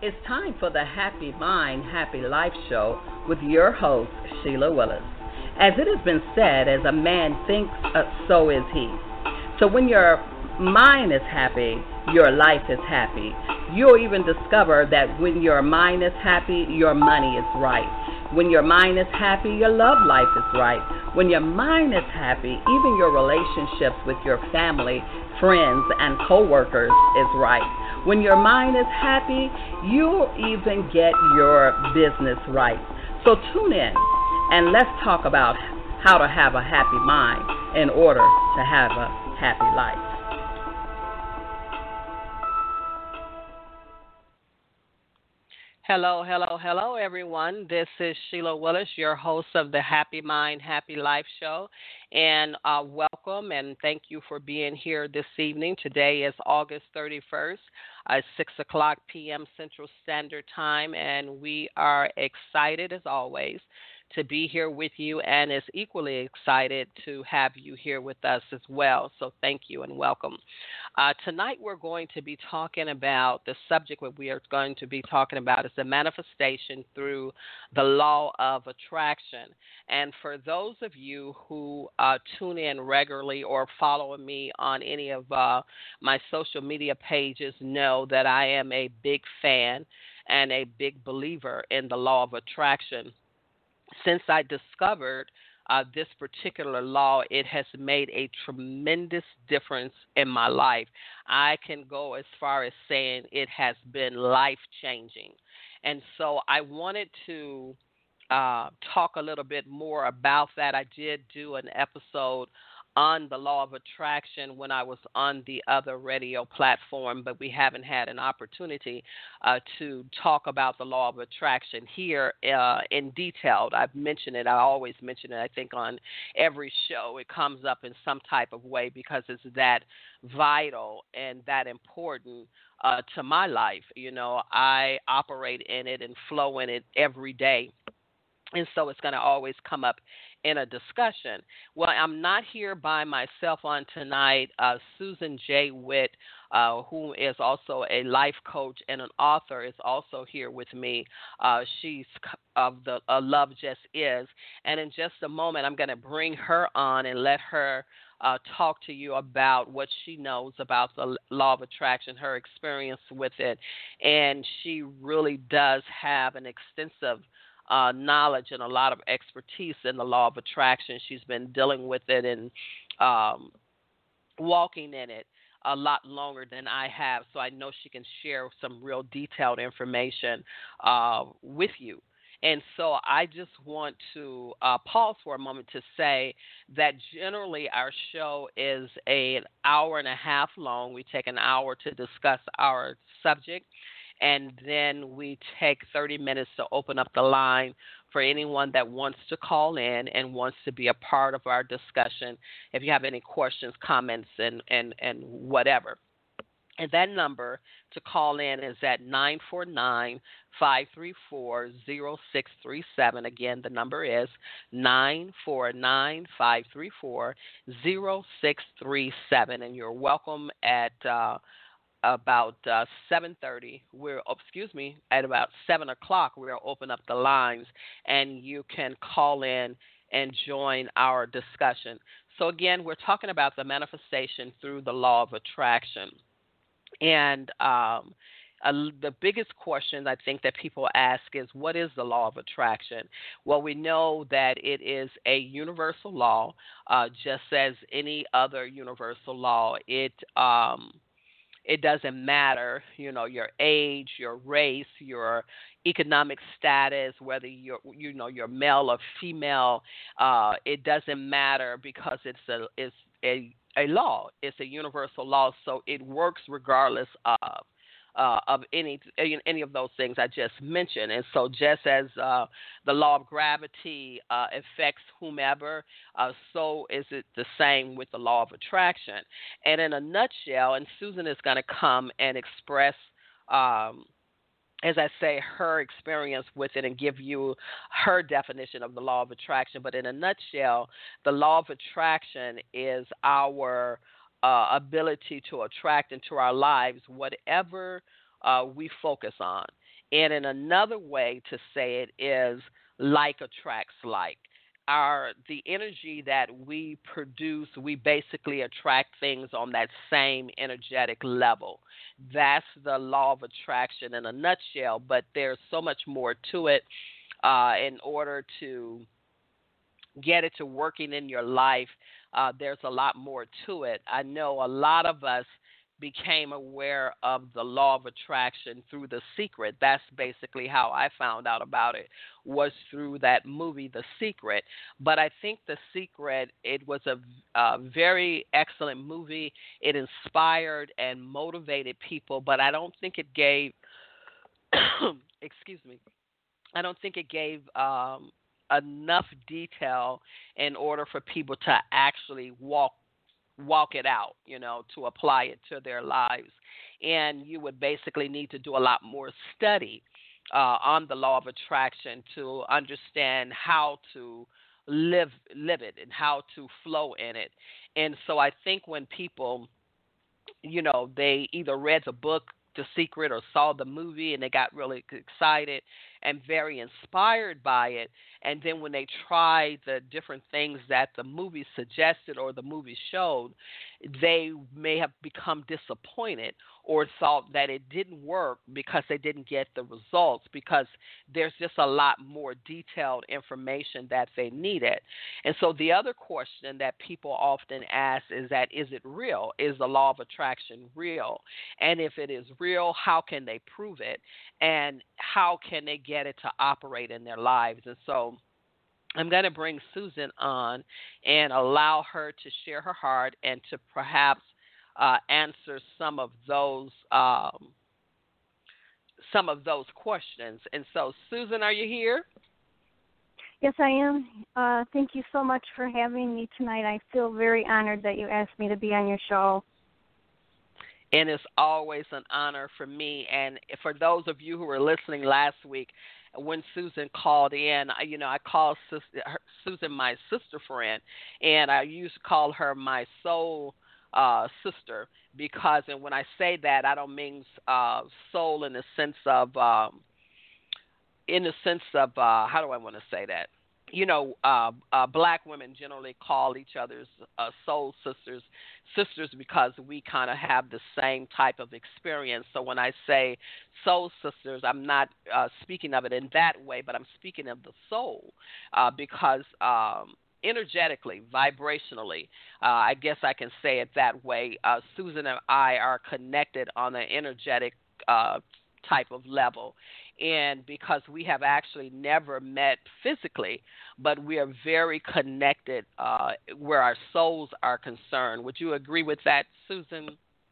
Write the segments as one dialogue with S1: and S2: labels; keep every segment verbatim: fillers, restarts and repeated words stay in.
S1: It's time for the Happy Mind, Happy Life show with your host, Sheila Willis. As it has been said, as a man thinks, uh, so is he. So when your mind is happy, your life is happy. You'll even discover that when your mind is happy, your money is right. When your mind is happy, your love life is right. When your mind is happy, even your relationships with your family, friends, and co-workers is right. When your mind is happy, you'll even get your business right. So tune in and let's talk about how to have a happy mind in order to have a happy life.
S2: Hello, hello, hello, everyone. This is Sheila Willis, your host of the Happy Mind, Happy Life show. And uh, welcome and thank you for being here this evening. Today is August thirty-first, uh, six o'clock p.m. Central Standard Time, and we are excited, as always, to be here with you, and is equally excited to have you here with us as well. So thank you and welcome. Uh, tonight we're going to be talking about the subject that we are going to be talking about is the manifestation through the law of attraction. And for those of you who uh, tune in regularly or follow me on any of uh, my social media pages know that I am a big fan and a big believer in the law of attraction. Since I discovered uh, this particular law, it has made a tremendous difference in my life. I can go as far as saying it has been life changing. And so I wanted to uh, talk a little bit more about that. I did do an episode on the law of attraction when I was on the other radio platform, but we haven't had an opportunity uh, to talk about the law of attraction here uh, in detail. I've mentioned it. I always mention it. I think on every show it comes up in some type of way because it's that vital and that important uh, to my life. You know, I operate in it and flow in it every day, and so it's going to always come up in a discussion. Well, I'm not here by myself on tonight. Uh, Susan J. Witt, uh, who is also a life coach and an author, is also here with me. Uh, she's of the uh, Love Just Is. And in just a moment, I'm going to bring her on and let her uh, talk to you about what she knows about the law of attraction, her experience with it. And she really does have an extensive uh, knowledge and a lot of expertise in the law of attraction. She's been dealing with it and um, walking in it a lot longer than I have, so I know she can share some real detailed information uh, with you. And so I just want to uh, pause for a moment to say that generally our show is a, an hour and a half long. We take an hour to discuss our subject, and then we take thirty minutes to open up the line for anyone that wants to call in and wants to be a part of our discussion. If you have any questions, comments, and, and, and whatever. And that number to call in is at nine four nine, five three four, zero six three seven. Again, the number is nine four nine, five three four, zero six three seven. And you're welcome at uh, about uh, seven thirty. We're, oh, excuse me, at about seven o'clock, we'll open up the lines, and you can call in and join our discussion. So again, we're talking about the manifestation through the law of attraction. And um, uh, the biggest question I think that people ask is, what is the law of attraction? Well, we know that it is a universal law, uh, just as any other universal law. It um, it doesn't matter, you know, your age, your race, your economic status, whether you're, you know, you're male or female. Uh, it doesn't matter because it's a it's a a law. It's a universal law, so it works regardless of uh, of any any of those things I just mentioned. And so, just as uh, the law of gravity uh, affects whomever, uh, so is it the same with the law of attraction. And in a nutshell, and Susan is going to come and express. Um, as I say, her experience with it and give you her definition of the law of attraction. But in a nutshell, the law of attraction is our uh, ability to attract into our lives whatever uh, we focus on. And in another way to say it is like attracts like. Our the energy that we produce, we basically attract things on that same energetic level. That's the law of attraction in a nutshell, but there's so much more to it uh, in order to get it to working in your life. Uh, there's a lot more to it. I know a lot of us became aware of the law of attraction through The Secret. That's basically how I found out about it, was through that movie, The Secret. But I think The Secret, it was a, a very excellent movie. It inspired and motivated people, but I don't think it gave, excuse me, I don't think it gave um, enough detail in order for people to actually walk walk it out, you know, to apply it to their lives. And you would basically need to do a lot more study uh, on the law of attraction to understand how to live live it and how to flow in it. And so I think when people, you know, they either read the book The Secret or saw the movie and they got really excited and very inspired by it, and then when they tried the different things that the movie suggested or the movie showed, they may have become disappointed or thought that it didn't work because they didn't get the results, because there's just a lot more detailed information that they needed. And so the other question that people often ask is that, is it real? Is the law of attraction real? And if it is real, how can they prove it? And how can they get it to operate in their lives? And so I'm going to bring Susan on and allow her to share her heart and to perhaps uh, answer some of those um, some of those questions. And so, Susan, are you here?
S3: Yes, I am. Uh, thank you so much for having me tonight. I feel very honored that you asked me to be on your show.
S2: And it's always an honor for me. And for those of you who were listening last week, when Susan called in, you know, I called sister, her, Susan my sister friend, and I used to call her my soul uh, sister, because, and when I say that, I don't mean uh, soul in the sense of, um, in the sense of, uh, how do I want to say that? You know, uh, uh, black women generally call each other's uh, soul sisters, sisters because we kind of have the same type of experience. So when I say soul sisters, I'm not uh, speaking of it in that way, but I'm speaking of the soul uh, because um, energetically, vibrationally, uh, I guess I can say it that way, uh, Susan and I are connected on an energetic uh, type of level. And because we have actually never met physically, but we are very connected uh, where our souls are concerned. Would you agree with that, Susan?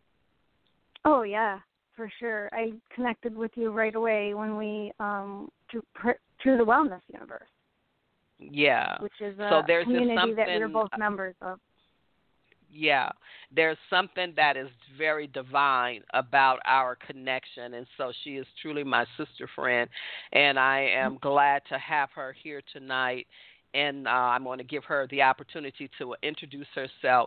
S3: Oh, yeah, for sure. I connected with you right away when we, um, through, through the Wellness Universe.
S2: Yeah.
S3: Which is a
S2: so there's
S3: community that we're both members of.
S2: Yeah, there's something that is very divine about our connection, and so she is truly my sister friend, and I am glad to have her here tonight, and uh, I'm going to give her the opportunity to introduce herself.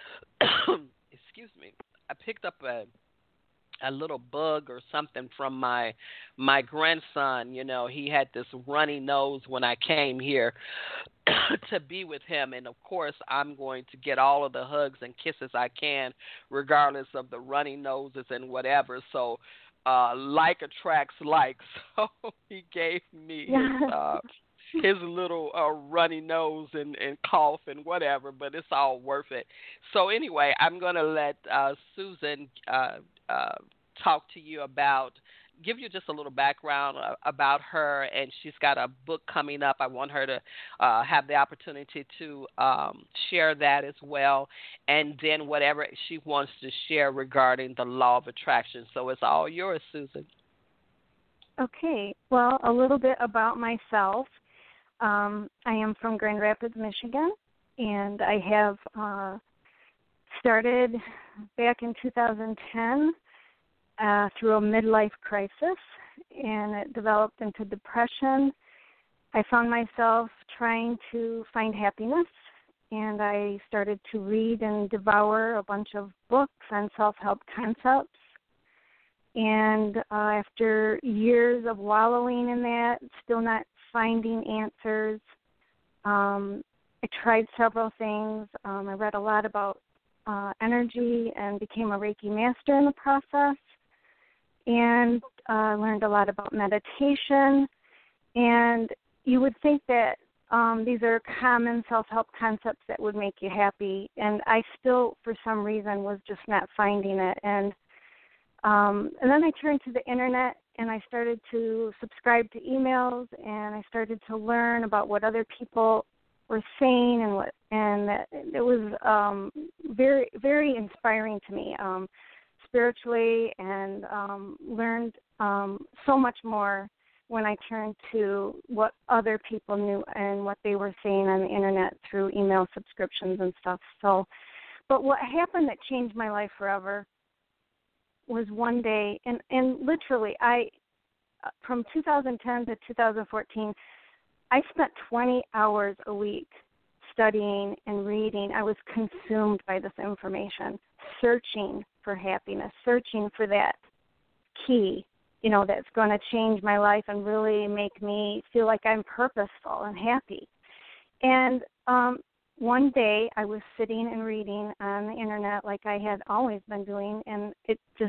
S2: Excuse me. I picked up a a little bug or something from my my grandson. You know, he had this runny nose when I came here to be with him, and of course I'm going to get all of the hugs and kisses I can, regardless of the runny noses and whatever. So uh like attracts like. So he gave me his uh his little uh, runny nose and, and cough and whatever, but it's all worth it. So anyway, I'm going to let uh, Susan uh, uh, talk to you about, give you just a little background uh, about her, and she's got a book coming up. I want her to uh, have the opportunity to um, share that as well, and then whatever she wants to share regarding the law of attraction. So it's all yours, Susan.
S3: Okay. Well, a little bit about myself. Um, I am from Grand Rapids, Michigan, and I have uh, started back in two thousand ten uh, through a midlife crisis, and it developed into depression. I found myself trying to find happiness, and I started to read and devour a bunch of books on self-help concepts. And uh, after years of wallowing in that, still not finding answers, um, I tried several things. Um, I read a lot about uh, energy and became a Reiki master in the process, and uh, learned a lot about meditation. And you would think that um, these are common self-help concepts that would make you happy, and I still, for some reason, was just not finding it. And um, and then I turned to the internet, and I started to subscribe to emails, and I started to learn about what other people were saying, and what, and that it was um, very, very inspiring to me um, spiritually, and um, learned um, so much more when I turned to what other people knew and what they were saying on the internet through email subscriptions and stuff. So, but what happened that changed my life forever was one day, and, and literally, I, from two thousand ten to two thousand fourteen, I spent twenty hours a week studying and reading. I was consumed by this information, searching for happiness, searching for that key, you know, that's going to change my life and really make me feel like I'm purposeful and happy. And um, one day I was sitting and reading on the internet like I had always been doing, and it just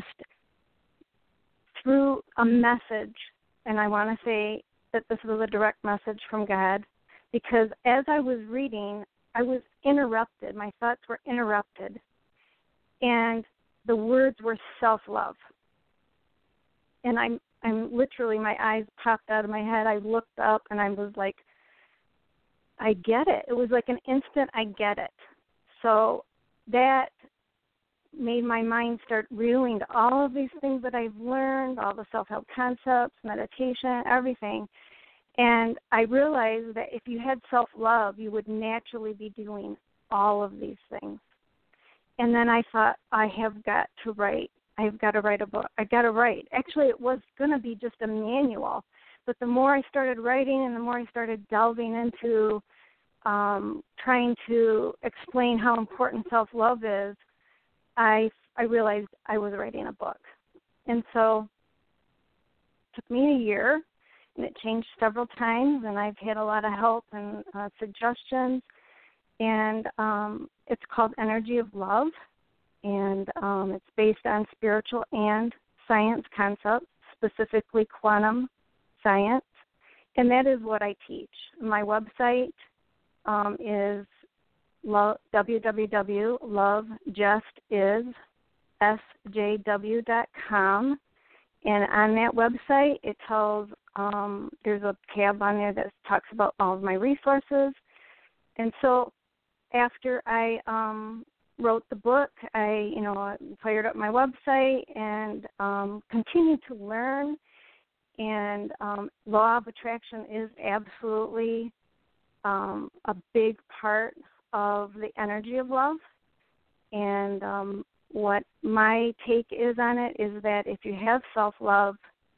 S3: threw a message, and I want to say that this was a direct message from God, because as I was reading, I was interrupted. My thoughts were interrupted, and the words were self-love. And I'm, I'm literally, my eyes popped out of my head. I looked up, and I was like, I get it. It was like an instant, I get it. So that made my mind start reeling to all of these things that I've learned, all the self-help concepts, meditation, everything. And I realized that if you had self-love, you would naturally be doing all of these things. And then I thought, I have got to write. I've got to write a book. I've got to write. Actually, it was going to be just a manual. But the more I started writing and the more I started delving into um, trying to explain how important self-love is, I, I realized I was writing a book. And so it took me a year, and it changed several times, and I've had a lot of help and uh, suggestions. And um, it's called Energy of Love, and um, it's based on spiritual and science concepts, specifically quantum science, and that is what I teach. My website um, is love, w w w dot love just is s j w dot com, and on that website it tells, um, there's a tab on there that talks about all of my resources. And so after I um, wrote the book, I, you know, fired up my website and um, continued to learn. And um, law of attraction is absolutely um, a big part of the energy of love. And um, what my take is on it is that if you have self-love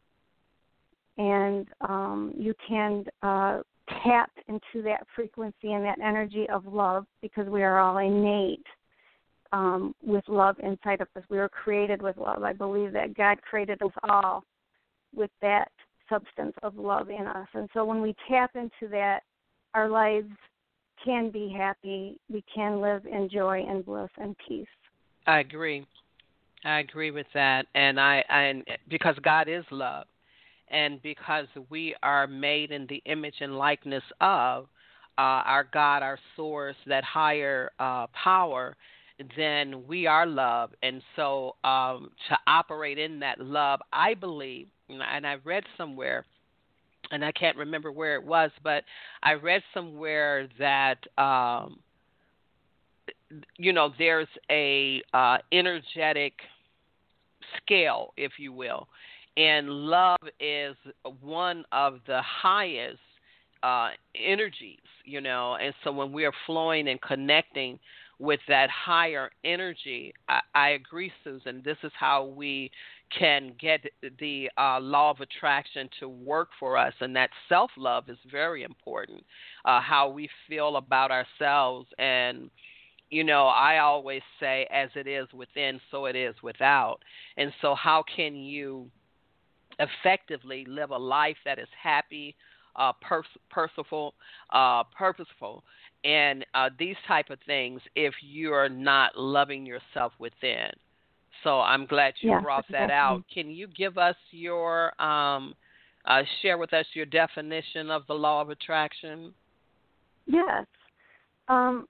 S3: and um, you can uh, tap into that frequency and that energy of love, because we are all innate um, with love inside of us. We were created with love. I believe that God created us all with that substance of love in us. And so when we tap into that, our lives can be happy. We can live in joy and bliss and peace.
S2: I agree. I agree with that. And I, and because God is love, and because we are made in the image and likeness of uh, our God, our source, that higher uh, power, then we are love. And so um, to operate in that love, I believe, and I read somewhere, and I can't remember where it was, but I read somewhere that, um, you know, there's a uh, energetic scale, if you will, and love is one of the highest uh, energies, you know, and so when we are flowing and connecting with that higher energy, I, I agree, Susan, this is how we can get the uh, law of attraction to work for us, and that self-love is very important, uh, how we feel about ourselves and you know, I always say, as it is within, so it is without. And so, how can you effectively live a life that is happy, uh, pers- purposeful, uh, purposeful, and uh, these type of things if you're not loving yourself within? So I'm glad you
S3: Yes,
S2: brought that
S3: exactly.
S2: out. Can you give us your um, uh, share with us your definition of the law of attraction?
S3: Yes. Um,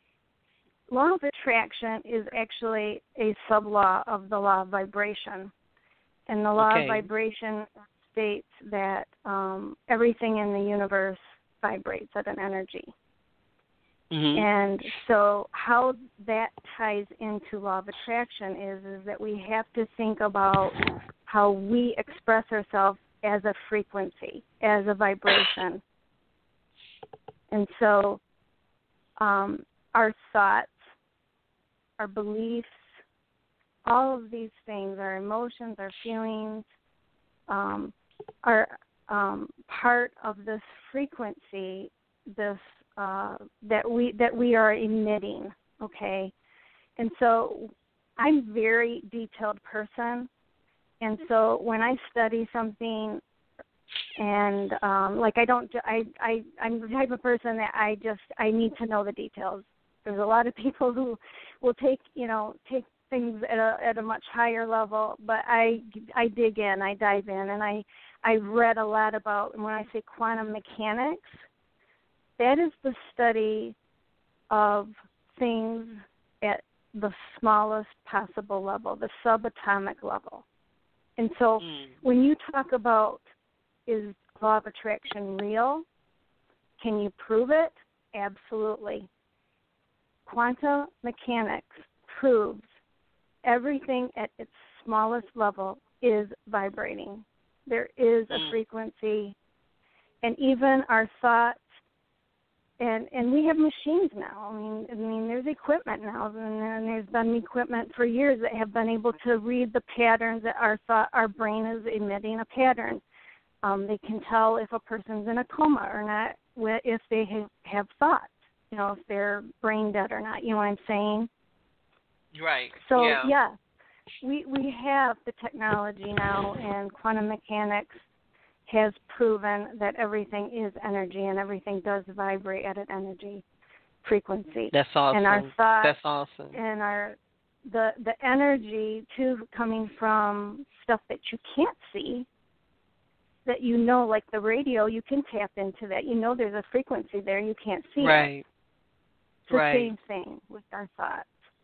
S3: law of attraction is actually a sub-law of the law of vibration. And the law of
S2: Okay.
S3: vibration states that um, everything in the universe vibrates at an energy.
S2: Mm-hmm.
S3: And so how that ties into law of attraction is, is that we have to think about how we express ourselves as a frequency, as a vibration. And so um, our thoughts, our beliefs, all of these things, our emotions, our feelings, um, are um, part of this frequency, this uh, that we that we are emitting. Okay, and so I'm a very detailed person, and so when I study something, and um, like I don't, I I I'm the type of person that I just I need to know the details. There's a lot of people who will take you know take things at a at a much higher level, but I I dig in, I dive in, and I I've read a lot about. And when I say quantum mechanics, that is the study of things at the smallest possible level, the subatomic level. And so,
S2: Mm.
S3: when you talk about is law of attraction real? Can you prove it? Absolutely. Quantum mechanics proves everything at its smallest level is vibrating. There is a
S2: Mm.
S3: frequency, and even our thoughts, and, and we have machines now. I mean, I mean, there's equipment now, and, and there's been equipment for years that have been able to read the patterns that our thought, our brain is emitting a pattern. Um, they can tell if a person's in a coma or not, if they have, have thoughts, you know, if they're brain dead or not. You know what I'm saying?
S2: Right.
S3: So,
S2: yeah.
S3: yeah, we we have the technology now, and quantum mechanics has proven that everything is energy and everything does vibrate at an energy frequency.
S2: That's awesome.
S3: And our thoughts
S2: That's awesome.
S3: and our the the energy too coming from stuff that you can't see, that you know, like the radio, you can tap into that. You know there's a frequency there, you can't see
S2: right.
S3: it. It's the
S2: right.
S3: same thing with our thoughts.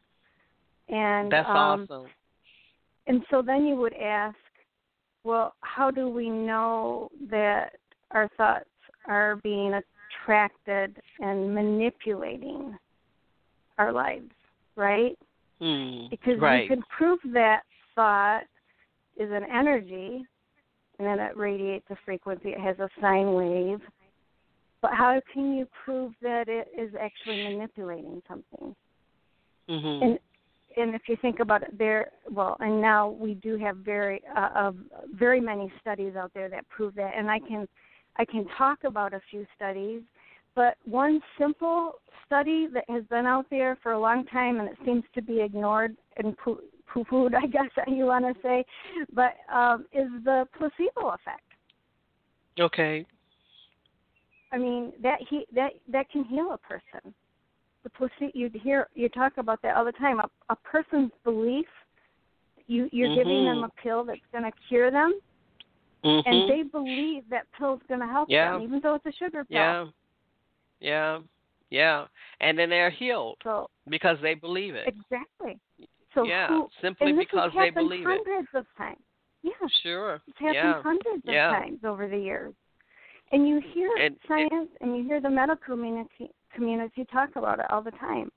S3: And
S2: That's
S3: um,
S2: awesome.
S3: And so then you would ask, well, how do we know that our thoughts are being attracted and manipulating our lives, right?
S2: Mm.
S3: Because
S2: right.
S3: you can prove that thought is an energy, and then it radiates a frequency. It has a sine wave. But how can you prove that it is actually manipulating something?
S2: Mm-hmm.
S3: And and if you think about it, there, well, and now we do have very, uh, uh, very many studies out there that prove that. And I can, I can talk about a few studies, but one simple study that has been out there for a long time, and it seems to be ignored and poo- poo-pooed, I guess you want to say, but um, is the placebo effect.
S2: Okay.
S3: I mean, that he that that can heal a person. The placebo, you hear you talk about that all the time. A, a person's belief, you you're
S2: mm-hmm.
S3: giving them a pill that's going to cure them,
S2: mm-hmm.
S3: and they believe that pill's going to help
S2: yeah.
S3: them, even though it's a sugar pill.
S2: Yeah. Yeah. Yeah. And then they're healed
S3: so,
S2: because they believe it.
S3: Exactly. So
S2: yeah.
S3: who,
S2: Simply
S3: and this
S2: because
S3: has
S2: they
S3: happened
S2: believe
S3: hundreds
S2: it.
S3: of times. Yeah.
S2: Sure.
S3: It's happened
S2: yeah.
S3: hundreds
S2: yeah.
S3: of times over the years. And you hear
S2: and,
S3: science and, and you hear the medical community community talk about it all the time.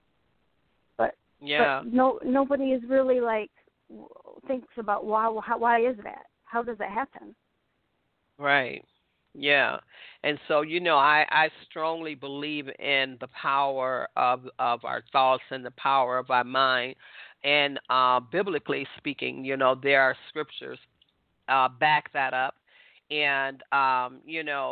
S3: But
S2: yeah.
S3: but no nobody is really like thinks about why how, why is that? How does that happen?
S2: Right. Yeah. And so, you know, I, I strongly believe in the power of of our thoughts and the power of our mind. And uh, biblically speaking, you know, there are scriptures uh, back that up. And, um, you know,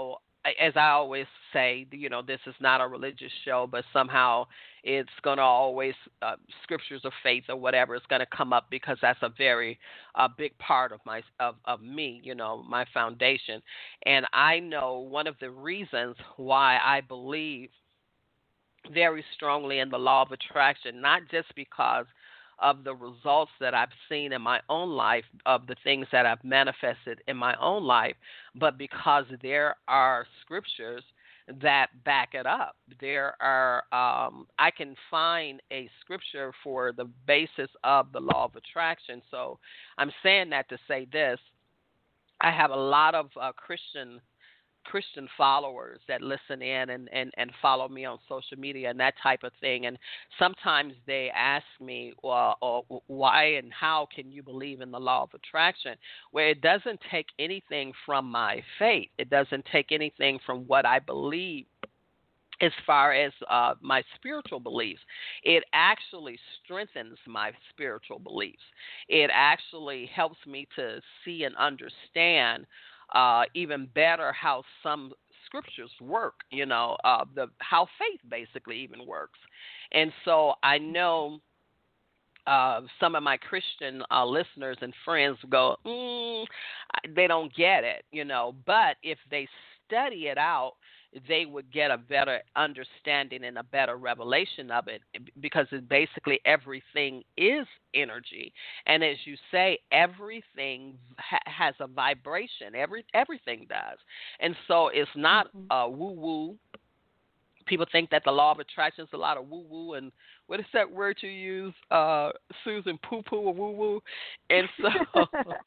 S2: as I always say, you know, this is not a religious show, but somehow it's going to always, uh, scriptures of faith or whatever is going to come up because that's a very uh, big part of my of, of me, you know, my foundation. And I know one of the reasons why I believe very strongly in the law of attraction, not just because of the results that I've seen in my own life, of the things that I've manifested in my own life, but because there are scriptures that back it up. There are, um, I can find a scripture for the basis of the law of attraction. So I'm saying that to say this. I have a lot of uh, Christian Christian followers that listen in and, and, and follow me on social media and that type of thing. And sometimes they ask me, well, oh, why and how can you believe in the law of attraction? Where it doesn't take anything from my faith. It doesn't take anything from what I believe as far as uh, my spiritual beliefs. It actually strengthens my spiritual beliefs. It actually helps me to see and understand Uh, even better how some scriptures work, you know, uh, the how faith basically even works. And so I know uh, some of my Christian uh, listeners and friends go, mm, they don't get it, you know, but if they study it out, they would get a better understanding and a better revelation of it, because it basically everything is energy. And as you say, everything ha- has a vibration. Every Everything does. And so it's not
S3: Mm-hmm.
S2: uh, woo-woo. People think that the law of attraction is a lot of woo-woo, and what is that word you use, uh, Susan, poo-poo or woo-woo? And so,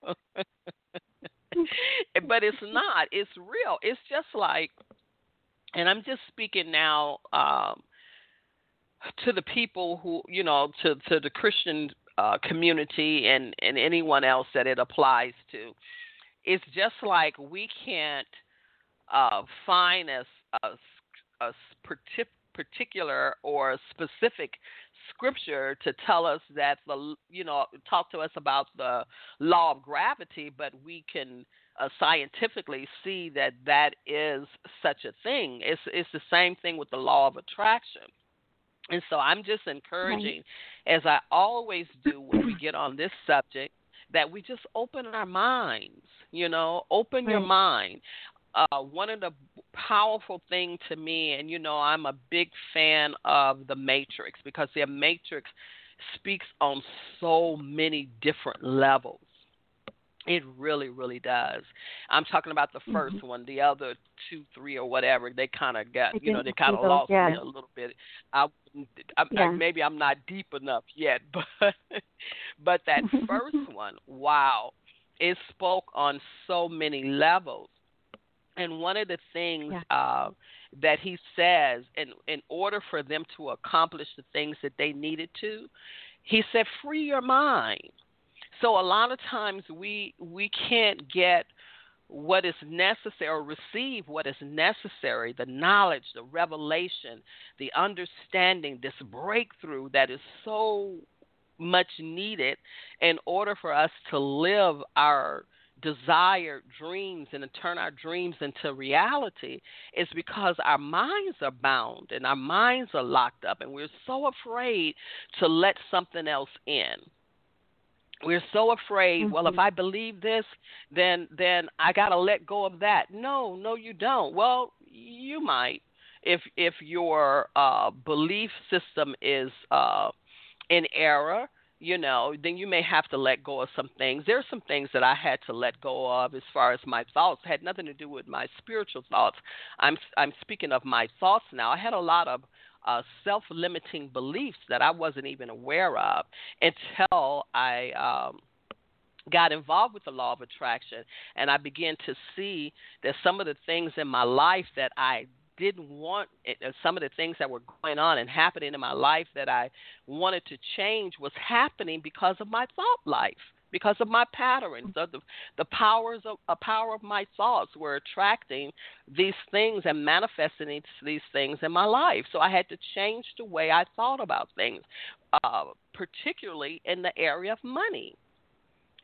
S2: but it's not. It's real. It's just like, and I'm just speaking now um, to the people who, you know, to, to the Christian uh, community and, and anyone else that it applies to. It's just like we can't uh, find a, a, a partic- particular or specific scripture to tell us that the, you know, talk to us about the law of gravity, but we can uh, scientifically see that that is such a thing. It's it's the same thing with the law of attraction. And so I'm just
S3: Right.
S2: encouraging, as I always do when we get on this subject, that we just open our minds, you know, open your
S3: Right.
S2: mind. Uh, one of the powerful thing to me, and you know, I'm a big fan of the Matrix, because the Matrix speaks on so many different levels. It really, really does. I'm talking about the
S3: Mm-hmm.
S2: first one. The other two, three, or whatever, they kind of got,
S3: I
S2: you know,
S3: didn't
S2: they
S3: see
S2: kind of
S3: those
S2: lost me
S3: yet.
S2: a little bit. I, I, I
S3: Yeah.
S2: maybe I'm not deep enough yet, but but that first one, wow, it spoke on so many levels. And one of the things
S3: Yeah.
S2: uh, that he says, in in order for them to accomplish the things that they needed to, he said, free your mind. So a lot of times we we can't get what is necessary or receive what is necessary, the knowledge, the revelation, the understanding, this breakthrough that is so much needed in order for us to live our desired dreams and to turn our dreams into reality, is because our minds are bound and our minds are locked up, and we're so afraid to let something else in. We're so afraid, well, if
S3: Mm-hmm.
S2: I believe this, then then I got to let go of that. No, no you don't. Well, you might, if if your uh belief system is uh in error, you know, then you may have to let go of some things. There's some things that I had to let go of as far as my thoughts. It had nothing to do with my spiritual thoughts. I'm I'm speaking of my thoughts now. I had a lot of uh, self-limiting beliefs that I wasn't even aware of until I um, got involved with the law of attraction, and I began to see that some of the things in my life that I didn't want, uh, some of the things that were going on and happening in my life that I wanted to change was happening because of my thought life, because of my patterns. So the the powers of a power of my thoughts were attracting these things and manifesting these, these things in my life. So I had to change the way I thought about things, uh, particularly in the area of money.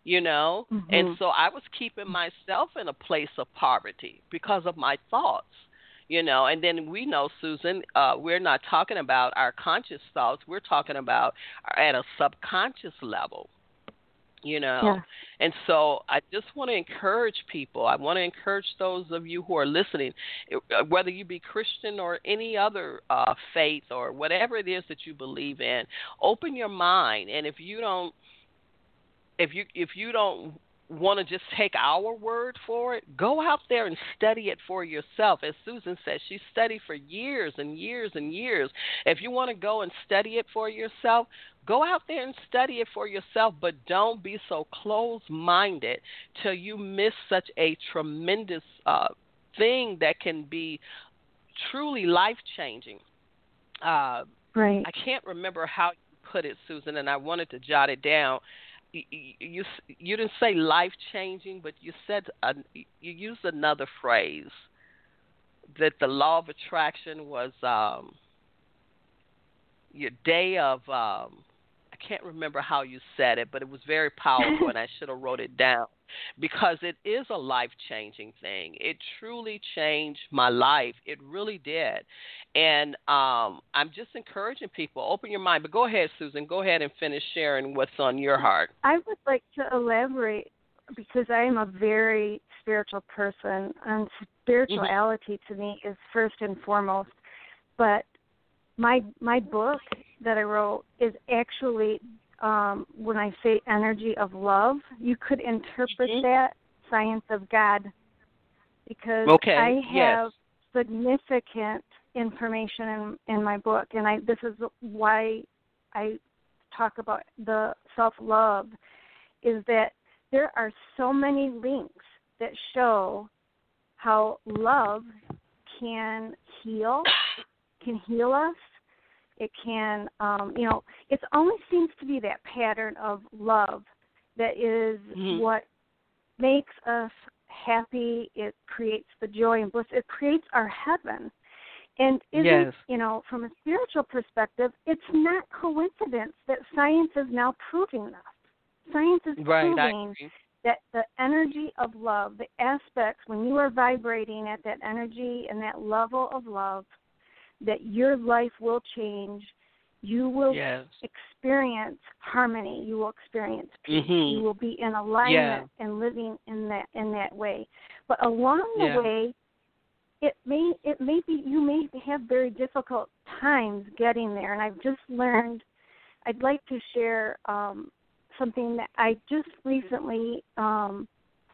S2: you know?
S3: Mm-hmm.
S2: And so I was keeping myself in a place of poverty because of my thoughts, you know. And then we know, Susan, uh, we're not talking about our conscious thoughts. We're talking about at a subconscious level, you know.
S3: Yeah.
S2: And so I just want to encourage people. I want to encourage those of you who are listening, uh, whether you be Christian or any other uh, faith or whatever it is that you believe in, open your mind. And if you don't, if you if you don't want to just take our word for it, go out there and study it for yourself. As Susan said, she studied for years and years and years. If you want to go and study it for yourself, go out there and study it for yourself, but don't be so closed-minded till you miss such a tremendous uh, thing that can be truly life-changing. Uh,
S3: right.
S2: I can't remember how you put it, Susan, and I wanted to jot it down. You, you you didn't say life changing, but you said uh, you used another phrase that the law of attraction was um, your day of. Um, I can't remember how you said it, but it was very powerful, and I should have wrote it down because it is a life changing thing. It truly changed my life. It really did, and um, I'm just encouraging people, open your mind. But go ahead, Susan. Go ahead and finish sharing what's on your heart.
S3: I would like to elaborate because I am a very spiritual person, and spirituality mm-hmm. to me is first and foremost. But my my book that I wrote is actually, um, when I say energy of love, you could interpret mm-hmm. that science of God, because
S2: okay.
S3: I have
S2: yes.
S3: significant information in, in my book, and I this is why I talk about the self-love, is that there are so many links that show how love can heal, can heal us. It can, um, you know, it always seems to be that pattern of love that is mm-hmm. what makes us happy. It creates the joy and bliss. It creates our heaven. And isn't,
S2: yes.
S3: you know, from a spiritual perspective, it's not coincidence that science is now proving this. Science is
S2: right,
S3: proving that the energy of love, the aspects, when you are vibrating at that energy and that level of love, that your life will change. You will
S2: yes.
S3: experience harmony. You will experience peace.
S2: Mm-hmm.
S3: You will be in alignment yeah. and living in that in that way. But along
S2: yeah.
S3: the way, it may it may be you may have very difficult times getting there. And I've just learned. I'd like to share um, something that I just recently um,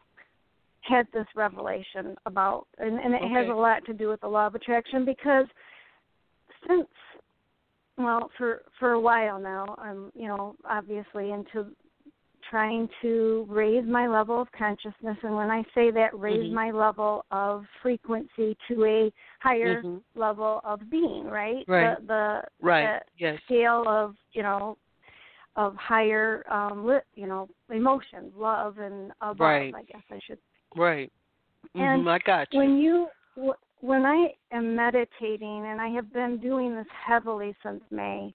S3: had this revelation about, and, and it
S2: okay.
S3: has a lot to do with the law of attraction because. Since, well, for for a while now, I'm, you know, obviously into trying to raise my level of consciousness. And when I say that, raise mm-hmm. my level of frequency to a higher mm-hmm. level of being, right?
S2: Right.
S3: The, the,
S2: right.
S3: the
S2: yes.
S3: scale of, you know, of higher, um, li- you know, emotions, love and above,
S2: right.
S3: I guess I should
S2: say. Right. Mm-hmm.
S3: And
S2: I got you.
S3: when you... W- When I am meditating, and I have been doing this heavily since May,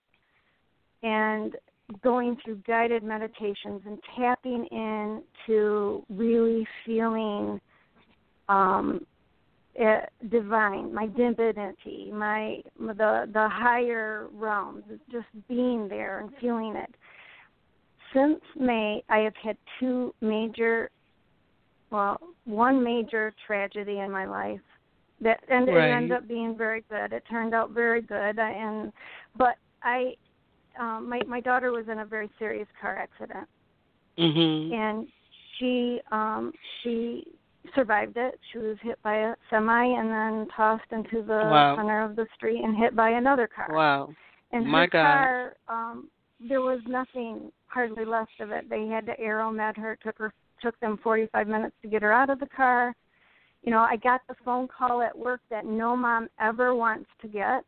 S3: and going through guided meditations and tapping in to really feeling um, uh, divine, my divinity, my the the higher realms, just being there and feeling it. Since May, I have had two major, well, one major tragedy in my life. That and
S2: right.
S3: it ended up being very good. It turned out very good, and but I, um, my my daughter was in a very serious car accident,
S2: mm-hmm.
S3: and she um, she survived it. She was hit by a semi and then tossed into the
S2: wow.
S3: center of the street and hit by another car.
S2: Wow!
S3: And
S2: my
S3: her
S2: God.
S3: car, um, there was nothing hardly left of it. They had to aeromed her. It took her took them forty-five minutes to get her out of the car. You know, I got the phone call at work that no mom ever wants to get.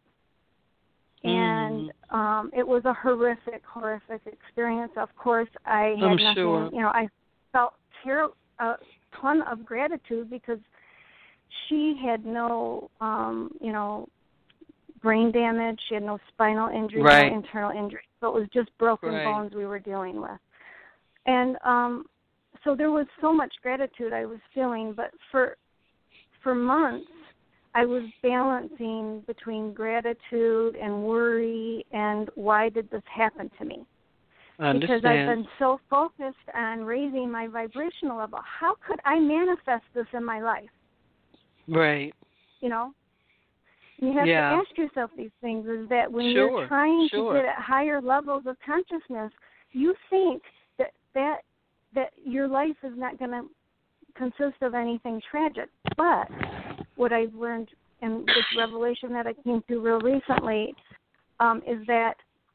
S3: And
S2: mm.
S3: um, it was a horrific, horrific experience. Of course, I had
S2: I'm
S3: nothing,
S2: sure.
S3: you know, I felt ter- a ton of gratitude because she had no, um, you know, brain damage. She had no spinal injury,
S2: right.
S3: no internal injury. So it was just broken
S2: right.
S3: bones we were dealing with. And um, so there was so much gratitude I was feeling, but for for months I was balancing between gratitude and worry and why did this happen to me? Because I've been so focused on raising my vibrational level. How could I manifest this in my life?
S2: Right.
S3: You know? You have
S2: yeah.
S3: to ask yourself these things, is that when
S2: sure.
S3: you're trying
S2: sure.
S3: to get at higher levels of consciousness, you think that that, that your life is not going to consist of anything tragic. But what I've learned in this revelation that I came to real recently um, is that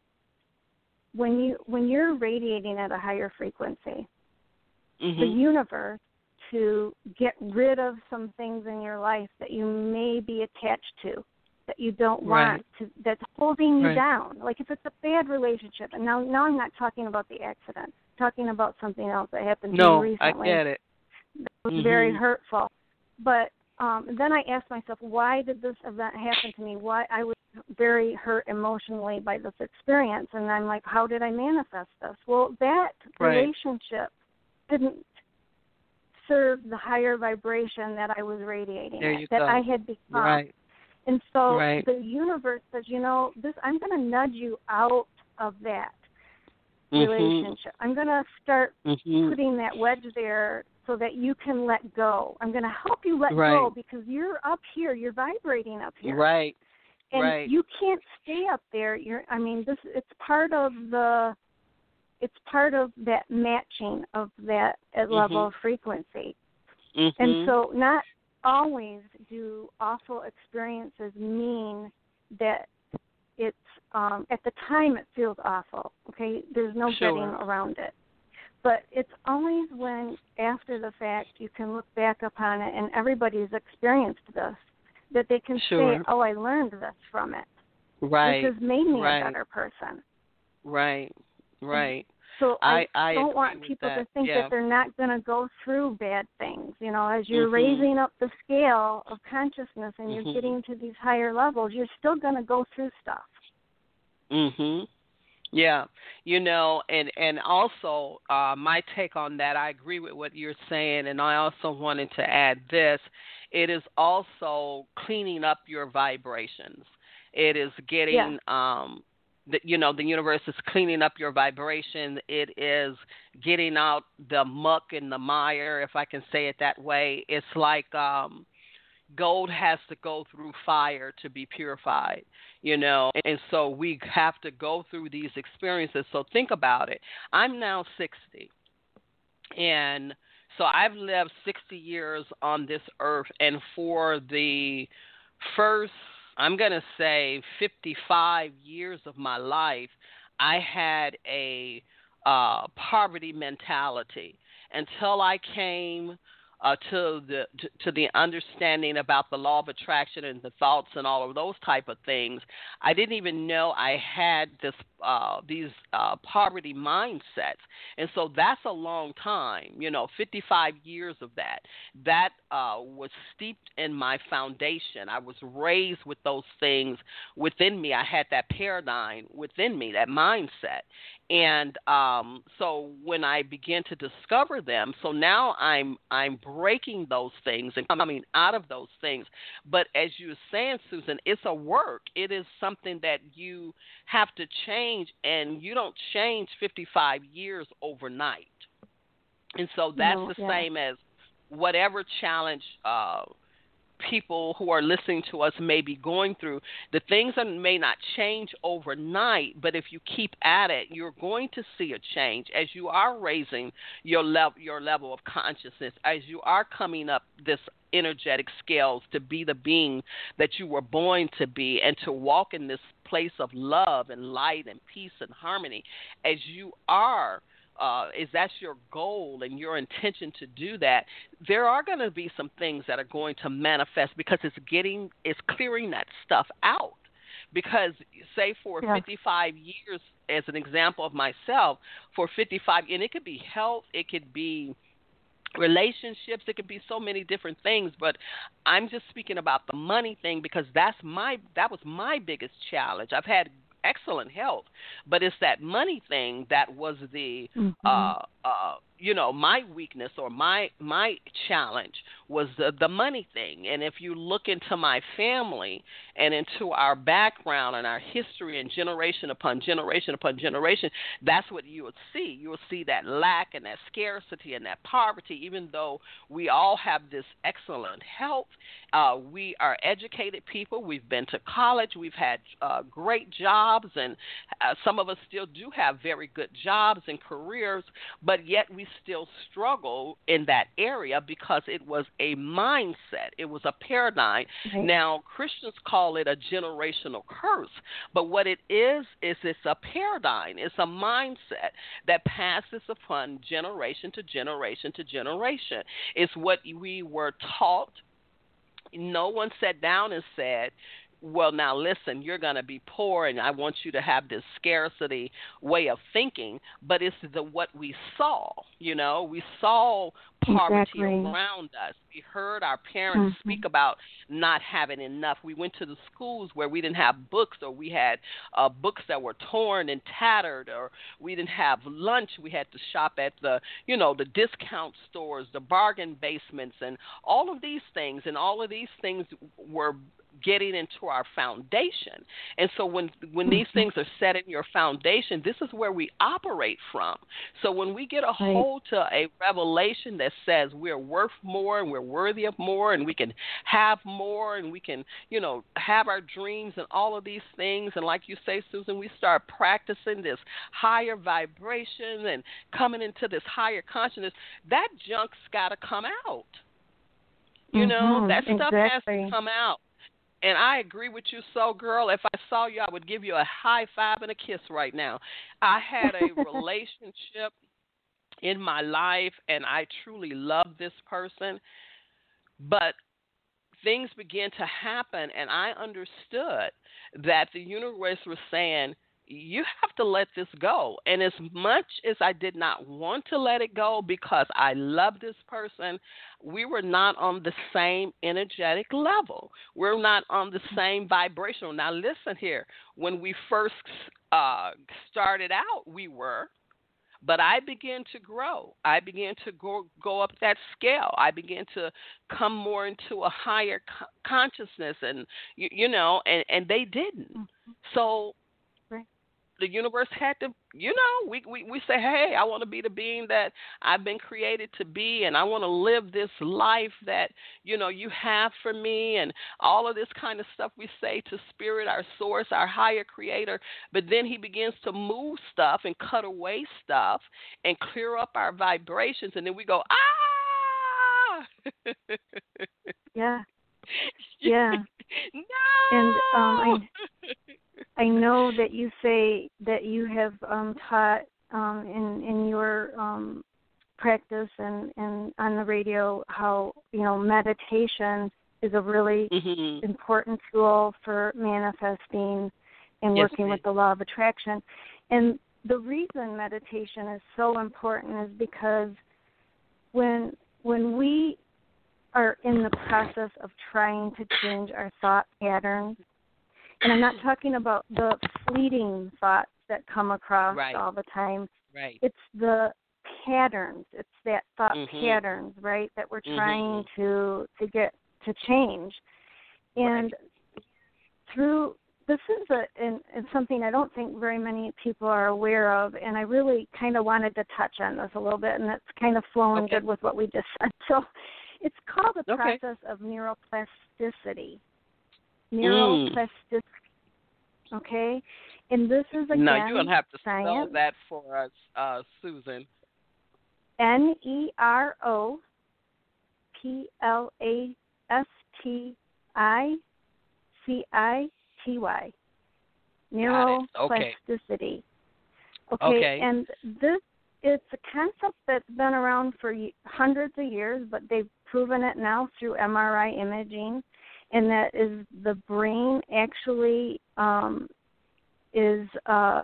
S3: when you when you're radiating at a higher frequency,
S2: mm-hmm.
S3: the universe, to get rid of some things in your life that you may be attached to, that you don't
S2: right.
S3: want to, that's holding you
S2: right.
S3: down. Like if it's a bad relationship, and now now I'm not talking about the accident, I'm talking about something else that happened to
S2: no,
S3: me recently.
S2: I get it.
S3: That was
S2: mm-hmm.
S3: very hurtful. But um, then I asked myself, why did this event happen to me? Why I was very hurt emotionally by this experience, and I'm like, how did I manifest this? Well, that
S2: right.
S3: relationship didn't serve the higher vibration that I was radiating
S2: there
S3: at,
S2: you
S3: that
S2: go.
S3: I had become.
S2: Right.
S3: And so
S2: right.
S3: the universe says, you know, this I'm going to nudge you out of that
S2: mm-hmm.
S3: relationship. I'm going to start
S2: mm-hmm.
S3: putting that wedge there so that you can let go. I'm going to help you let
S2: right.
S3: go because you're up here. You're vibrating up here.
S2: Right.
S3: And
S2: right.
S3: you can't stay up there. You're. I mean, this. It's part of the. It's part of that matching of that
S2: mm-hmm.
S3: level of frequency.
S2: Mm-hmm.
S3: And so, not always do awful experiences mean that it's. Um, at the time, it feels awful. Okay, there's no
S2: sure.
S3: getting around it. But it's always when, after the fact, you can look back upon it, and everybody's experienced this, that they can
S2: sure.
S3: say, oh, I learned this from it.
S2: Right.
S3: This has made me
S2: right.
S3: a better person.
S2: Right, right.
S3: And so
S2: I,
S3: I,
S2: I
S3: don't want
S2: with
S3: people
S2: that.
S3: to think
S2: yeah.
S3: that they're not going to go through bad things. You know, as you're
S2: mm-hmm.
S3: raising up the scale of consciousness and you're
S2: mm-hmm.
S3: getting to these higher levels, you're still going to go through stuff.
S2: Mhm. Yeah, you know, and and also uh, my take on that, I agree with what you're saying, and I also wanted to add this: it is also cleaning up your vibrations. It is getting,
S3: yeah.
S2: um, the, you know, the universe is cleaning up your vibration. It is getting out the muck and the mire, if I can say it that way. It's like um, gold has to go through fire to be purified, you know, and so we have to go through these experiences. So think about it. I'm now sixty, and so I've lived sixty years on this earth, and for the first, I'm going to say fifty-five years of my life, I had a uh, poverty mentality until I came Uh, to the to, to the understanding about the law of attraction and the thoughts and all of those type of things. I didn't even know I had this uh, these uh, poverty mindsets, and so that's a long time. You know, fifty-five years of that. That uh, was steeped in my foundation. I was raised with those things within me. I had that paradigm within me, that mindset. And um, so when I began to discover them, so now I'm I'm breaking those things and coming out of those things. But as you were saying, Susan, it's a work. It is something that you have to change, and you don't change fifty-five years overnight. And so that's
S3: no,
S2: the
S3: yeah.
S2: same as whatever challenge uh, people who are listening to us may be going through. The things that may not change overnight, but if you keep at it, you're going to see a change as you are raising your level, your level of consciousness, as you are coming up this energetic scales to be the being that you were born to be, and to walk in this place of love and light and peace and harmony. As you are Uh, is that's your goal and your intention to do that, there are going to be some things that are going to manifest because it's getting, it's clearing that stuff out. Because say for
S3: yeah.
S2: fifty-five years, as an example of myself, for fifty-five, and it could be health, it could be relationships, it could be so many different things, but I'm just speaking about the money thing because that's my, that was my biggest challenge. I've had excellent health, but it's that money thing that was the
S3: mm-hmm.
S2: uh, uh, you know, my weakness or my my challenge was the, the money thing. And if you look into my family and into our background and our history and generation upon generation upon generation, that's what you would see. You will see that lack and that scarcity and that poverty, even though we all have this excellent health. Uh, we are educated people. We've been to college. We've had uh, great jobs, and uh, some of us still do have very good jobs and careers, but yet we still struggle in that area because it was a mindset. It was a paradigm.
S3: Right.
S2: Now, Christians call it a generational curse, but what it is, is it's a paradigm. It's a mindset that passes upon generation to generation to generation. It's what we were taught. No one sat down and said, well, now listen, you're going to be poor and I want you to have this scarcity way of thinking, but it's the what we saw, you know. We saw poverty
S3: exactly.
S2: around us. We heard our parents
S3: mm-hmm.
S2: speak about not having enough. We went to the schools where we didn't have books, or we had uh, books that were torn and tattered, or we didn't have lunch. We had to shop at the, you know, the discount stores, the bargain basements, and all of these things. And all of these things were getting into our foundation. And so when when these things are set in your foundation, this is where we operate from. So when we get a hold to a revelation that says we're worth more and we're worthy of more and we can have more and we can, you know, have our dreams and all of these things, and like you say, Susan, we start practicing this higher vibration and coming into this higher consciousness, that junk's got to come out. You know,
S3: mm-hmm.
S2: that stuff
S3: exactly.
S2: has to come out. And I agree with you, so girl. If I saw you, I would give you a high five and a kiss right now. I had a relationship in my life, and I truly loved this person. But things began to happen, and I understood that the universe was saying, you have to let this go. And as much as I did not want to let it go because I love this person, we were not on the same energetic level. We're not on the same vibrational. Now, listen here. When we first uh, started out, we were. But I began to grow. I began to go, go up that scale. I began to come more into a higher co- consciousness, and, you, you know, and, and they didn't.
S3: Mm-hmm.
S2: So
S3: right.
S2: the universe had to, you know, we, we, we say, hey, I want to be the being that I've been created to be, and I want to live this life that, you know, you have for me, and all of this kind of stuff we say to spirit, our source, our higher creator. But then he begins to move stuff and cut away stuff and clear up our vibrations, and then we go, ah!
S3: yeah. Yeah.
S2: No!
S3: And um, I, I know that you say that you have um, taught um, in in your um, practice and, and on the radio how, you know, meditation is a really
S2: mm-hmm.
S3: important tool for manifesting and
S2: yes,
S3: working with the law of attraction. And the reason meditation is so important is because when when we are in the process of trying to change our thought patterns, and I'm not talking about the fleeting thoughts that come across
S2: right.
S3: all the time.
S2: Right.
S3: It's the patterns. It's that thought
S2: mm-hmm.
S3: patterns, right, that we're trying
S2: mm-hmm.
S3: to to get to change. And
S2: right.
S3: through this is a and, and something I don't think very many people are aware of, and I really kind of wanted to touch on this a little bit, and that's kind of flowing
S2: okay.
S3: good with what we just said. So it's called the
S2: okay.
S3: process of neuroplasticity. Neuroplasticity. Mm. Okay? And this is, again,
S2: no, you're going to have to
S3: science.
S2: spell that for us, uh, Susan.
S3: N E R O P L A S T I C I T Y. Neuroplasticity.
S2: Okay.
S3: Okay.
S2: okay.
S3: And this it's a concept that's been around for hundreds of years, but they've proven it now through M R I imaging, and that is the brain actually um, is uh,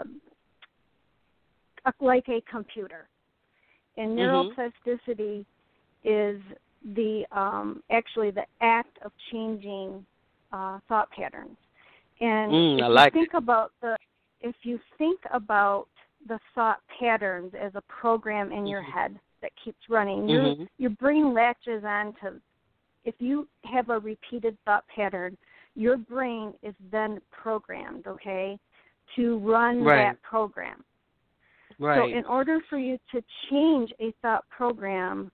S3: like a computer. And neuroplasticity mm-hmm. is the um, actually the act of changing uh, thought patterns. And
S2: mm,
S3: if
S2: I like
S3: you think
S2: it.
S3: about the if you think about the thought patterns as a program in your
S2: mm-hmm.
S3: head, that keeps running. Your
S2: Mm-hmm.
S3: your brain latches on to, if you have a repeated thought pattern, your brain is then programmed, okay, to run
S2: Right.
S3: that program.
S2: Right.
S3: So in order for you to change a thought program,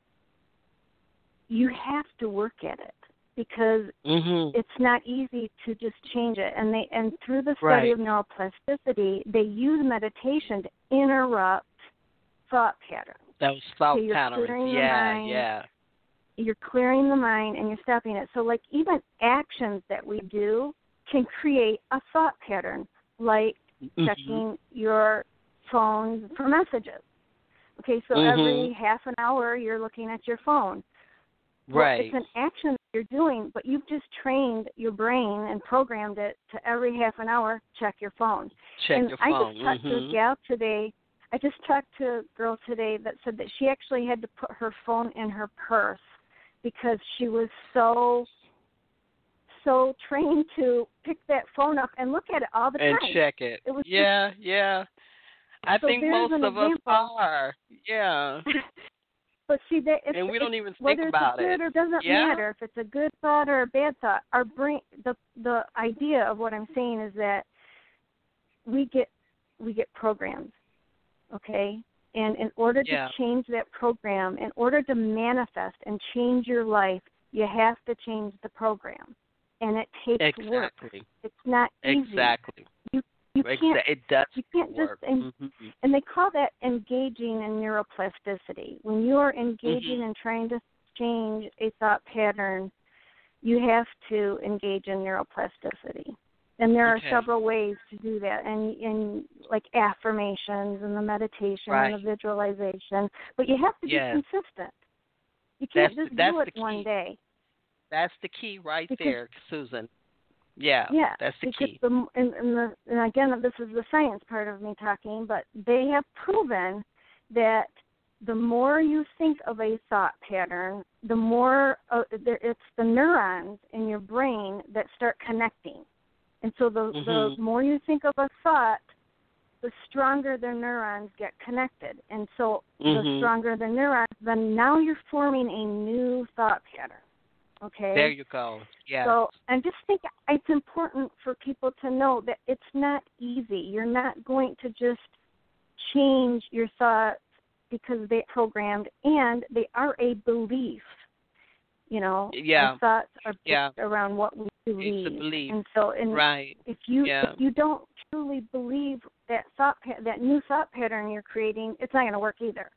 S3: you have to work at it, because
S2: Mm-hmm.
S3: it's not easy to just change it. And they and through the
S2: Right.
S3: study of neuroplasticity, they use meditation to interrupt thought patterns.
S2: Those thought
S3: So you're
S2: patterns.
S3: clearing the
S2: Yeah,
S3: mind.
S2: yeah.
S3: You're clearing the mind and you're stopping it. So like even actions that we do can create a thought pattern, like
S2: Mm-hmm.
S3: checking your phone for messages. Okay, so
S2: Mm-hmm.
S3: every half an hour you're looking at your phone. Well,
S2: Right.
S3: it's an action that you're doing, but you've just trained your brain and programmed it to every half an hour check your phone.
S2: Check
S3: and
S2: your
S3: I
S2: phone.
S3: just talked to
S2: Mm-hmm.
S3: a gal today. I just talked to a girl today that said that she actually had to put her phone in her purse because she was so so trained to pick that phone up and look at it all the
S2: And
S3: time.
S2: check it.
S3: It was
S2: Yeah, yeah. I
S3: so
S2: think
S3: there's
S2: most
S3: an
S2: of us
S3: example.
S2: are. Yeah.
S3: But see, that it's,
S2: And we don't
S3: it's,
S2: even think
S3: whether
S2: about
S3: it's a
S2: it.
S3: good or doesn't
S2: Yeah.
S3: matter if it's a good thought or a bad thought. Our brain, the the idea of what I'm saying is that we get we get programs, okay? And in order to
S2: Yeah.
S3: change that program, in order to manifest and change your life, you have to change the program, and it takes work.
S2: Exactly.
S3: It's not easy.
S2: Exactly.
S3: You you
S2: Exa-
S3: can't
S2: It does
S3: you can't
S2: work.
S3: just en-
S2: Mm-hmm.
S3: and they call that engaging in neuroplasticity. When you are engaging
S2: Mm-hmm.
S3: and trying to change a thought pattern, you have to engage in neuroplasticity. And there
S2: Okay.
S3: are several ways to do that, and, and like affirmations and the meditation
S2: Right.
S3: and the visualization. But you have to be
S2: Yes.
S3: consistent. You can't
S2: That's
S3: just
S2: that's
S3: do
S2: the
S3: it one
S2: key.
S3: day.
S2: That's the key right
S3: Because
S2: there, Susan. Yeah.
S3: Yeah,
S2: That's the
S3: because
S2: key.
S3: the and, and the and again, this is the science part of me talking, but they have proven that the more you think of a thought pattern, the more uh, there, it's the neurons in your brain that start connecting, and so the
S2: Mm-hmm.
S3: the more you think of a thought, the stronger the neurons get connected, and so the
S2: Mm-hmm.
S3: stronger the neurons, then now you're forming a new thought pattern. Okay.
S2: There you go. Yes.
S3: So I just think it's important for people to know that it's not easy. You're not going to just change your thoughts because they're programmed, and they are a belief. You know,
S2: Yeah.
S3: our thoughts are based
S2: Yeah.
S3: around what we believe.
S2: It's a belief.
S3: And so, and
S2: Right.
S3: if you
S2: Yeah.
S3: if you don't truly believe that thought pa- that new thought pattern you're creating, it's not going to work either.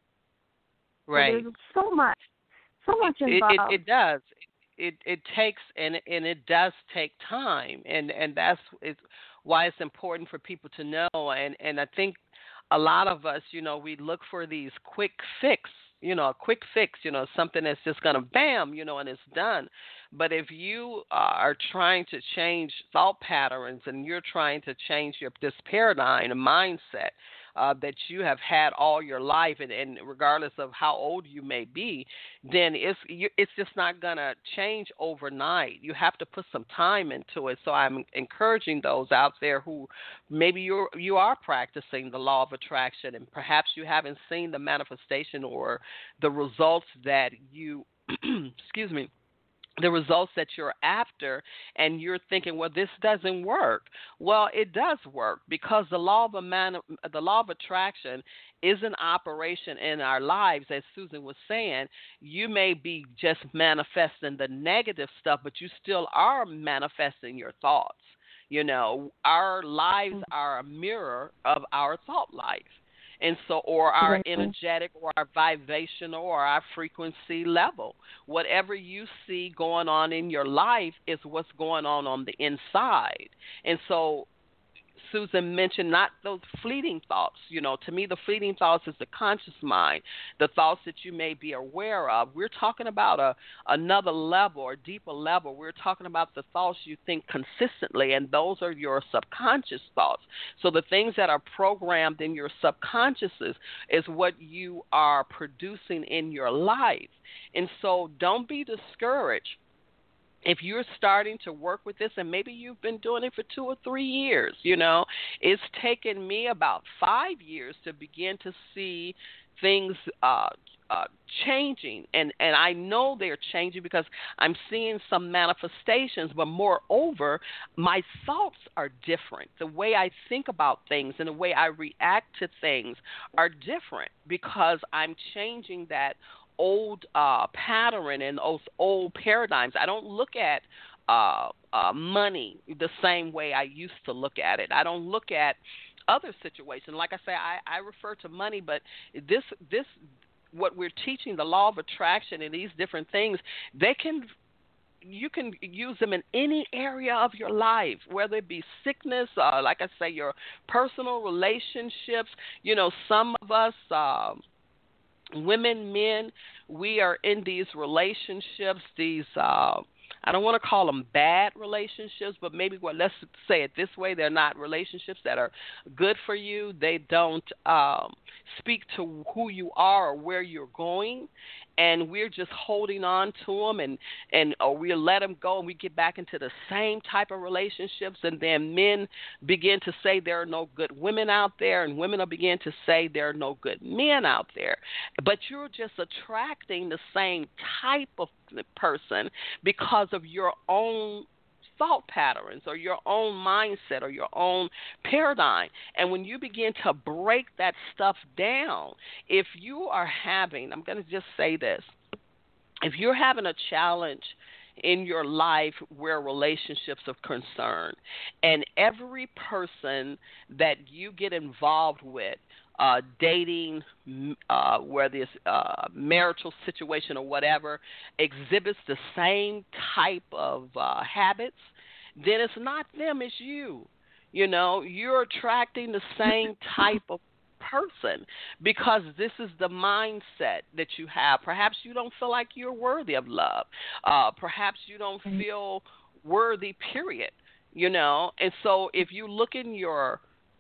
S2: Right.
S3: So there's so much, so much
S2: It,
S3: involved.
S2: it it does. It it takes and and it does take time, and and that's it's why it's important for people to know. And and I think a lot of us, you know, we look for these quick fix, you know, a quick fix, you know, something that's just gonna bam, you know, and it's done. But if you are trying to change thought patterns and you're trying to change your this paradigm, a mindset uh, that you have had all your life, and, and regardless of how old you may be, then it's you, it's just not gonna change overnight. You have to put some time into it. So I'm encouraging those out there who maybe you you are practicing the law of attraction, and perhaps you haven't seen the manifestation or the results that you excuse me the results that you're after, and you're thinking, well, this doesn't work. Well, it does work, because the law of a man, the law of attraction is an operation in our lives. As Susan was saying, you may be just manifesting the negative stuff, but you still are manifesting your thoughts. You know, our lives are a mirror of our thought life. And so, or our energetic, or our vibrational, or our frequency level. Whatever you see going on in your life is what's going on on the inside. And so, Susan mentioned not those fleeting thoughts. You know, to me, the fleeting thoughts is the conscious mind, the thoughts that you may be aware of. We're talking about a another level or deeper level. We're talking about the thoughts you think consistently, and those are your subconscious thoughts. So the things that are programmed in your subconsciouses is what you are producing in your life. And so don't be discouraged. If you're starting to work with this, and maybe you've been doing it for two or three years, you know, it's taken me about five years to begin to see things uh, uh, changing, and, and I know they're changing because I'm seeing some manifestations, but moreover, my thoughts are different. The way I think about things and the way I react to things are different because I'm changing that old uh, pattern and those old paradigms. I don't look at uh, uh, money the same way I used to look at it. I don't look at other situations. Like I say, I, I refer to money, but this this what we're teaching, the law of attraction and these different things, they can you can use them in any area of your life, whether it be sickness, uh, like I say, your personal relationships. You know, some of us, uh, women, men, we are in these relationships, these uh, I don't want to call them bad relationships, but maybe, well, let's say it this way. They're not relationships that are good for you. They don't um, speak to who you are or where you're going, and we're just holding on to them, and, and or we let them go, and we get back into the same type of relationships, and then men begin to say there are no good women out there, and women will begin to say there are no good men out there. But you're just attracting the same type of person because of your own thought patterns or your own mindset or your own paradigm. And when you begin to break that stuff down, if you are having, I'm going to just say this, if you're having a challenge in your life where relationships are concerned, and every person that you get involved with, Uh, dating, uh, whether it's uh, marital situation or whatever, exhibits the same type of uh, habits, then it's not them, it's you. You know, you're attracting the same type of person because this is the mindset that you have. Perhaps you don't feel like you're worthy of love. Uh, perhaps you don't feel worthy, period. You know, and so if you look in your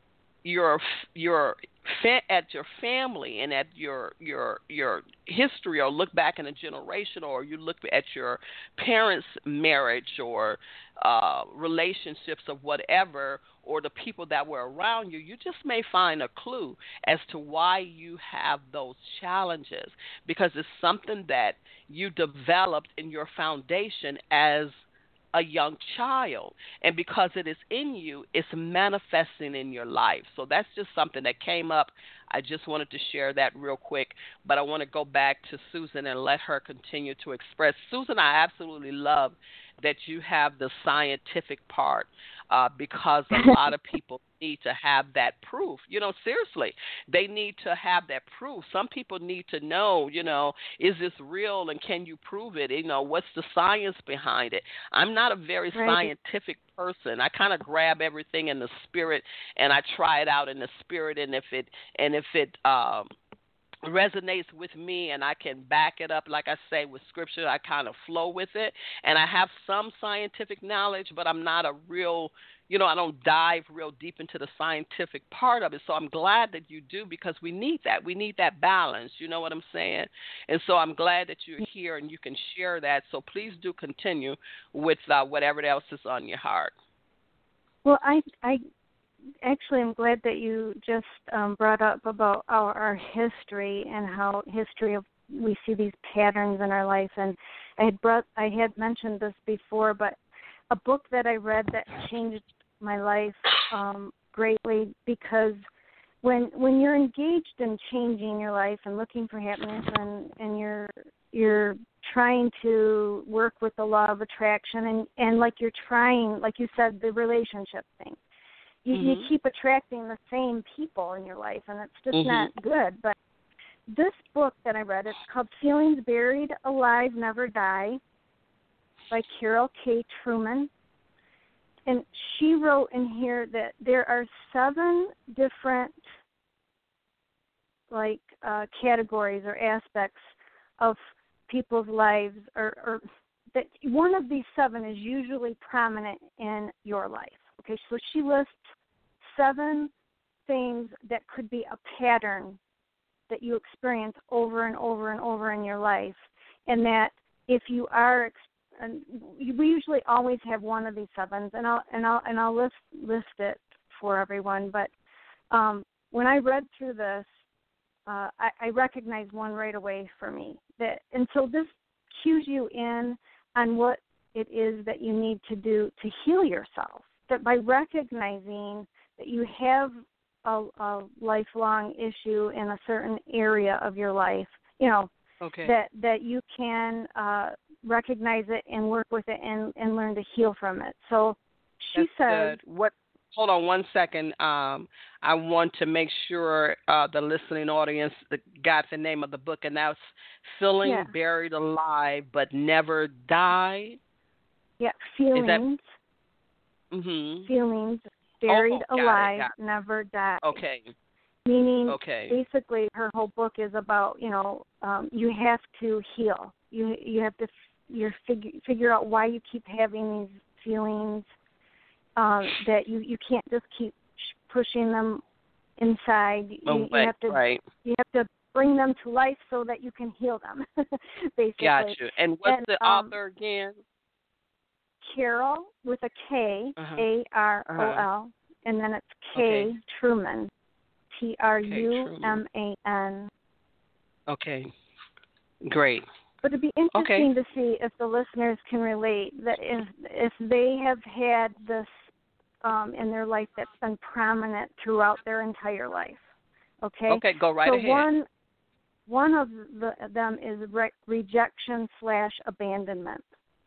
S2: your your fa- at your family and at your your your history, or look back in a generation, or you look at your parents' marriage or uh, relationships of whatever, or the people that were around you, you just may find a clue as to why you have those challenges, because it's something that you developed in your foundation as a young child, and because it is in you, it's manifesting in your life. So that's just something that came up. I just wanted to share that real quick, but I want to go back to Susan and let her continue to express. Susan, I absolutely love that you have the scientific part uh, because a lot of people need to have that proof. You know, seriously, they need to have that proof. Some people need to know, you know, is this real and can you prove it? You know, what's the science behind it? I'm not a very right. scientific person. I kind of grab everything in the spirit and I try it out in the spirit, and if it and if it um resonates with me and I can back it up, like I say, with scripture, I kind of flow with it. And I have some scientific knowledge, but I'm not a real, you know, I don't dive real deep into the scientific part of it. So I'm glad that you do, because we need that. We need that balance. You know what I'm saying? And so I'm glad that you're here and you can share that. So please do continue with uh, whatever else is on your heart.
S3: Well, I, I, Actually, I'm glad that you just um, brought up about our, our history and how history of we see these patterns in our life. And I had brought, I had mentioned this before, but a book that I read that changed my life um, greatly, because when when you're engaged in changing your life and looking for happiness, and, and you're you're trying to work with the law of attraction, and, and like you're trying, like you said, the relationship thing. You, mm-hmm. you keep attracting the same people in your life, and it's just mm-hmm. not good. But this book that I read, it's called Feelings Buried Alive Never Die by Carol K. Trueman. And she wrote in here that there are seven different like uh, categories or aspects of people's lives, or, or that one of these seven is usually prominent in your life. Okay, so she lists seven things that could be a pattern that you experience over and over and over in your life, and that if you are, and we usually always have one of these sevens, and I'll and I'll and I'll list list it for everyone. But um, when I read through this, uh, I, I recognize one right away for me. That, and so this cues you in on what it is that you need to do to heal yourself. That by recognizing that you have a, a lifelong issue in a certain area of your life, you know,
S2: okay.
S3: that, that you can uh, recognize it and work with it and, and learn to heal from it. So she
S2: That's
S3: says,
S2: good. What? Hold on one second. Um, I want to make sure uh, the listening audience got the name of the book, and that's Feeling
S3: yeah.
S2: Buried Alive But Never Died.
S3: Yeah, feelings.
S2: Mm-hmm.
S3: Feelings buried
S2: oh,
S3: alive,
S2: it,
S3: never die.
S2: Okay.
S3: Meaning,
S2: okay.
S3: basically, her whole book is about, you know, um, you have to heal. You you have to you figure figure out why you keep having these feelings. Um, that you, you can't just keep pushing them inside. You,
S2: oh,
S3: you
S2: wait,
S3: have to
S2: right.
S3: you have to bring them to life so that you can heal them. Basically.
S2: Got you. And what's
S3: and,
S2: the
S3: um,
S2: author again?
S3: Carol with a K,
S2: uh-huh.
S3: A R O L,
S2: uh-huh.
S3: and then it's K
S2: okay.
S3: Truman, T R U M A N.
S2: Okay, great.
S3: But it'd be interesting
S2: okay.
S3: to see if the listeners can relate that if if they have had this um, in their life that's been prominent throughout their entire life. Okay.
S2: Okay, go right
S3: so
S2: ahead.
S3: one one of the, them is re- rejection slash abandonment.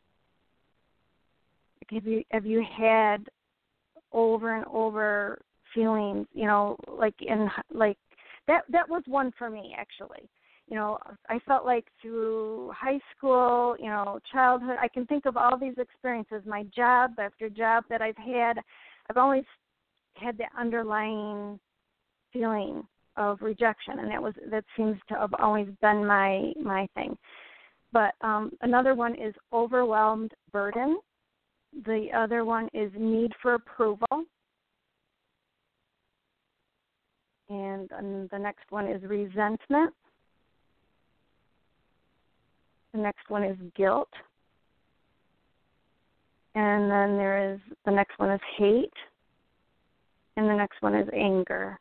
S3: Have you have you had over and over feelings? You know, like in like that that was one for me actually. You know, I felt like through high school, you know, childhood, I can think of all these experiences, my job after job that I've had. I've always had the underlying feeling of rejection, and that was that seems to have always been my my thing. But um, another one is overwhelmed burden. The other one is need for approval. And, and the next one is resentment. The next one is guilt. And then there is, the next one is hate. And the next one is anger.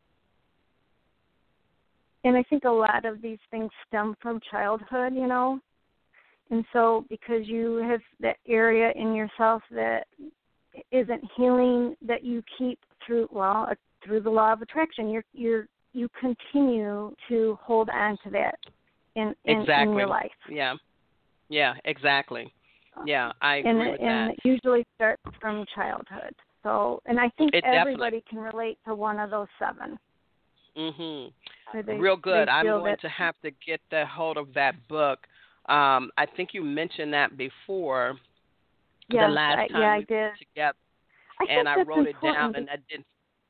S3: And I think a lot of these things stem from childhood, you know. And so because you have that area in yourself that isn't healing, that you keep through, well, through the law of attraction, you're, you're, you continue to hold on to that in, in,
S2: exactly.
S3: in your life.
S2: Yeah, yeah, exactly. Yeah, I agree
S3: and,
S2: with
S3: and
S2: that.
S3: And it usually starts from childhood. So, and I think
S2: it
S3: everybody
S2: definitely.
S3: can relate to one of those seven.
S2: Mhm.
S3: They,
S2: Real good. I'm going
S3: that,
S2: to have to get the hold of that book. Um, I think you mentioned that before.
S3: Yes,
S2: the last
S3: I,
S2: time
S3: yeah,
S2: we
S3: I did.
S2: were together,
S3: I
S2: and I wrote it down,
S3: to...
S2: and I didn't.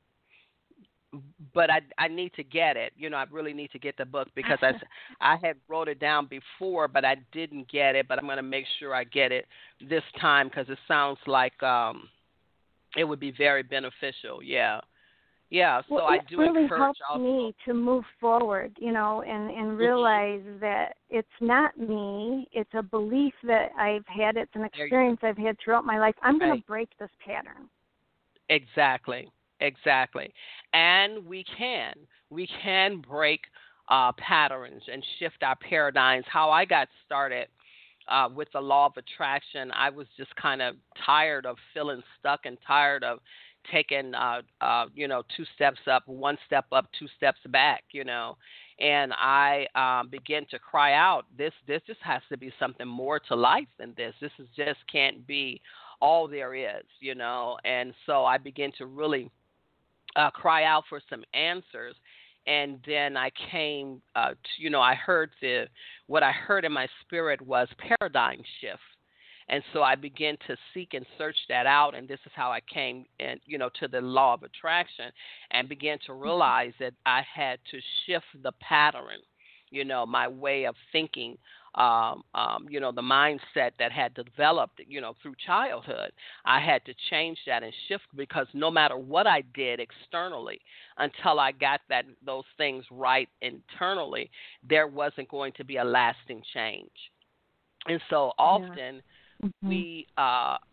S2: But I I need to get it. You know, I really need to get the book because I I had wrote it down before, but I didn't get it. But I'm going to make sure I get it this time because it sounds like um it would be very beneficial. Yeah. Yeah, so
S3: well,
S2: I
S3: it
S2: do
S3: really
S2: encourage
S3: helped
S2: also.
S3: me to move forward, you know, and, and realize mm-hmm. that it's not me. It's a belief that I've had. It's an experience I've had throughout my life. I'm
S2: right.
S3: going to break this pattern.
S2: Exactly, exactly. And we can. We can break uh, patterns and shift our paradigms. How I got started uh, with the law of attraction, I was just kind of tired of feeling stuck and tired of taking, uh, uh, you know, two steps up, one step up, two steps back, you know. And I um, began to cry out, this this just has to be something more to life than this. This is just can't be all there is, you know. And so I began to really uh, cry out for some answers. And then I came, uh, to, you know, I heard the, what I heard in my spirit was paradigm shift. And so I began to seek and search that out, and this is how I came, in, you know, to the law of attraction, and began to realize that I had to shift the pattern, you know, my way of thinking, um, um, you know, the mindset that had developed, you know, through childhood. I had to change that and shift because no matter what I did externally, until I got that those things right internally, there wasn't going to be a lasting change. And so often.
S3: Yeah. Mm-hmm.
S2: We uh,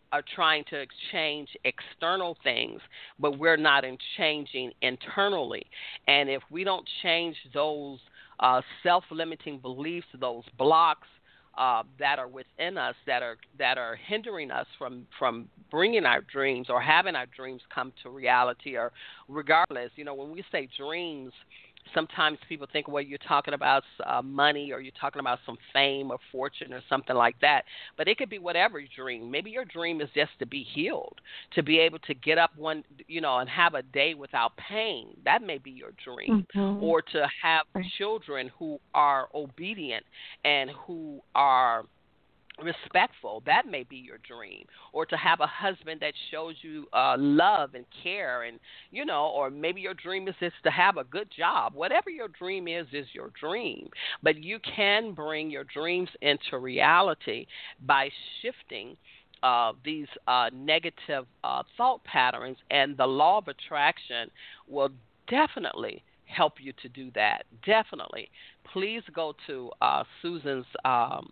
S2: are trying to exchange external things, but we're not in changing internally. And if we don't change those uh, self-limiting beliefs, those blocks uh, that are within us, that are that are hindering us from from bringing our dreams or having our dreams come to reality, or regardless, you know, when we say dreams, sometimes people think, well, you're talking about uh, money, or you're talking about some fame or fortune or something like that. But it could be whatever your dream. Maybe your dream is just to be healed, to be able to get up one, you know, and have a day without pain. That may be your dream.
S3: Mm-hmm.
S2: Or to have
S3: Right.
S2: children who are obedient and who are respectful. That may be your dream. Or to have a husband that shows you uh, love and care, and you know, or maybe your dream is just to have a good job. Whatever your dream is is your dream. But you can bring your dreams into reality by shifting uh, these uh, negative uh, thought patterns, and the law of attraction will definitely help you to do that. Definitely. Please go to uh, Susan's um,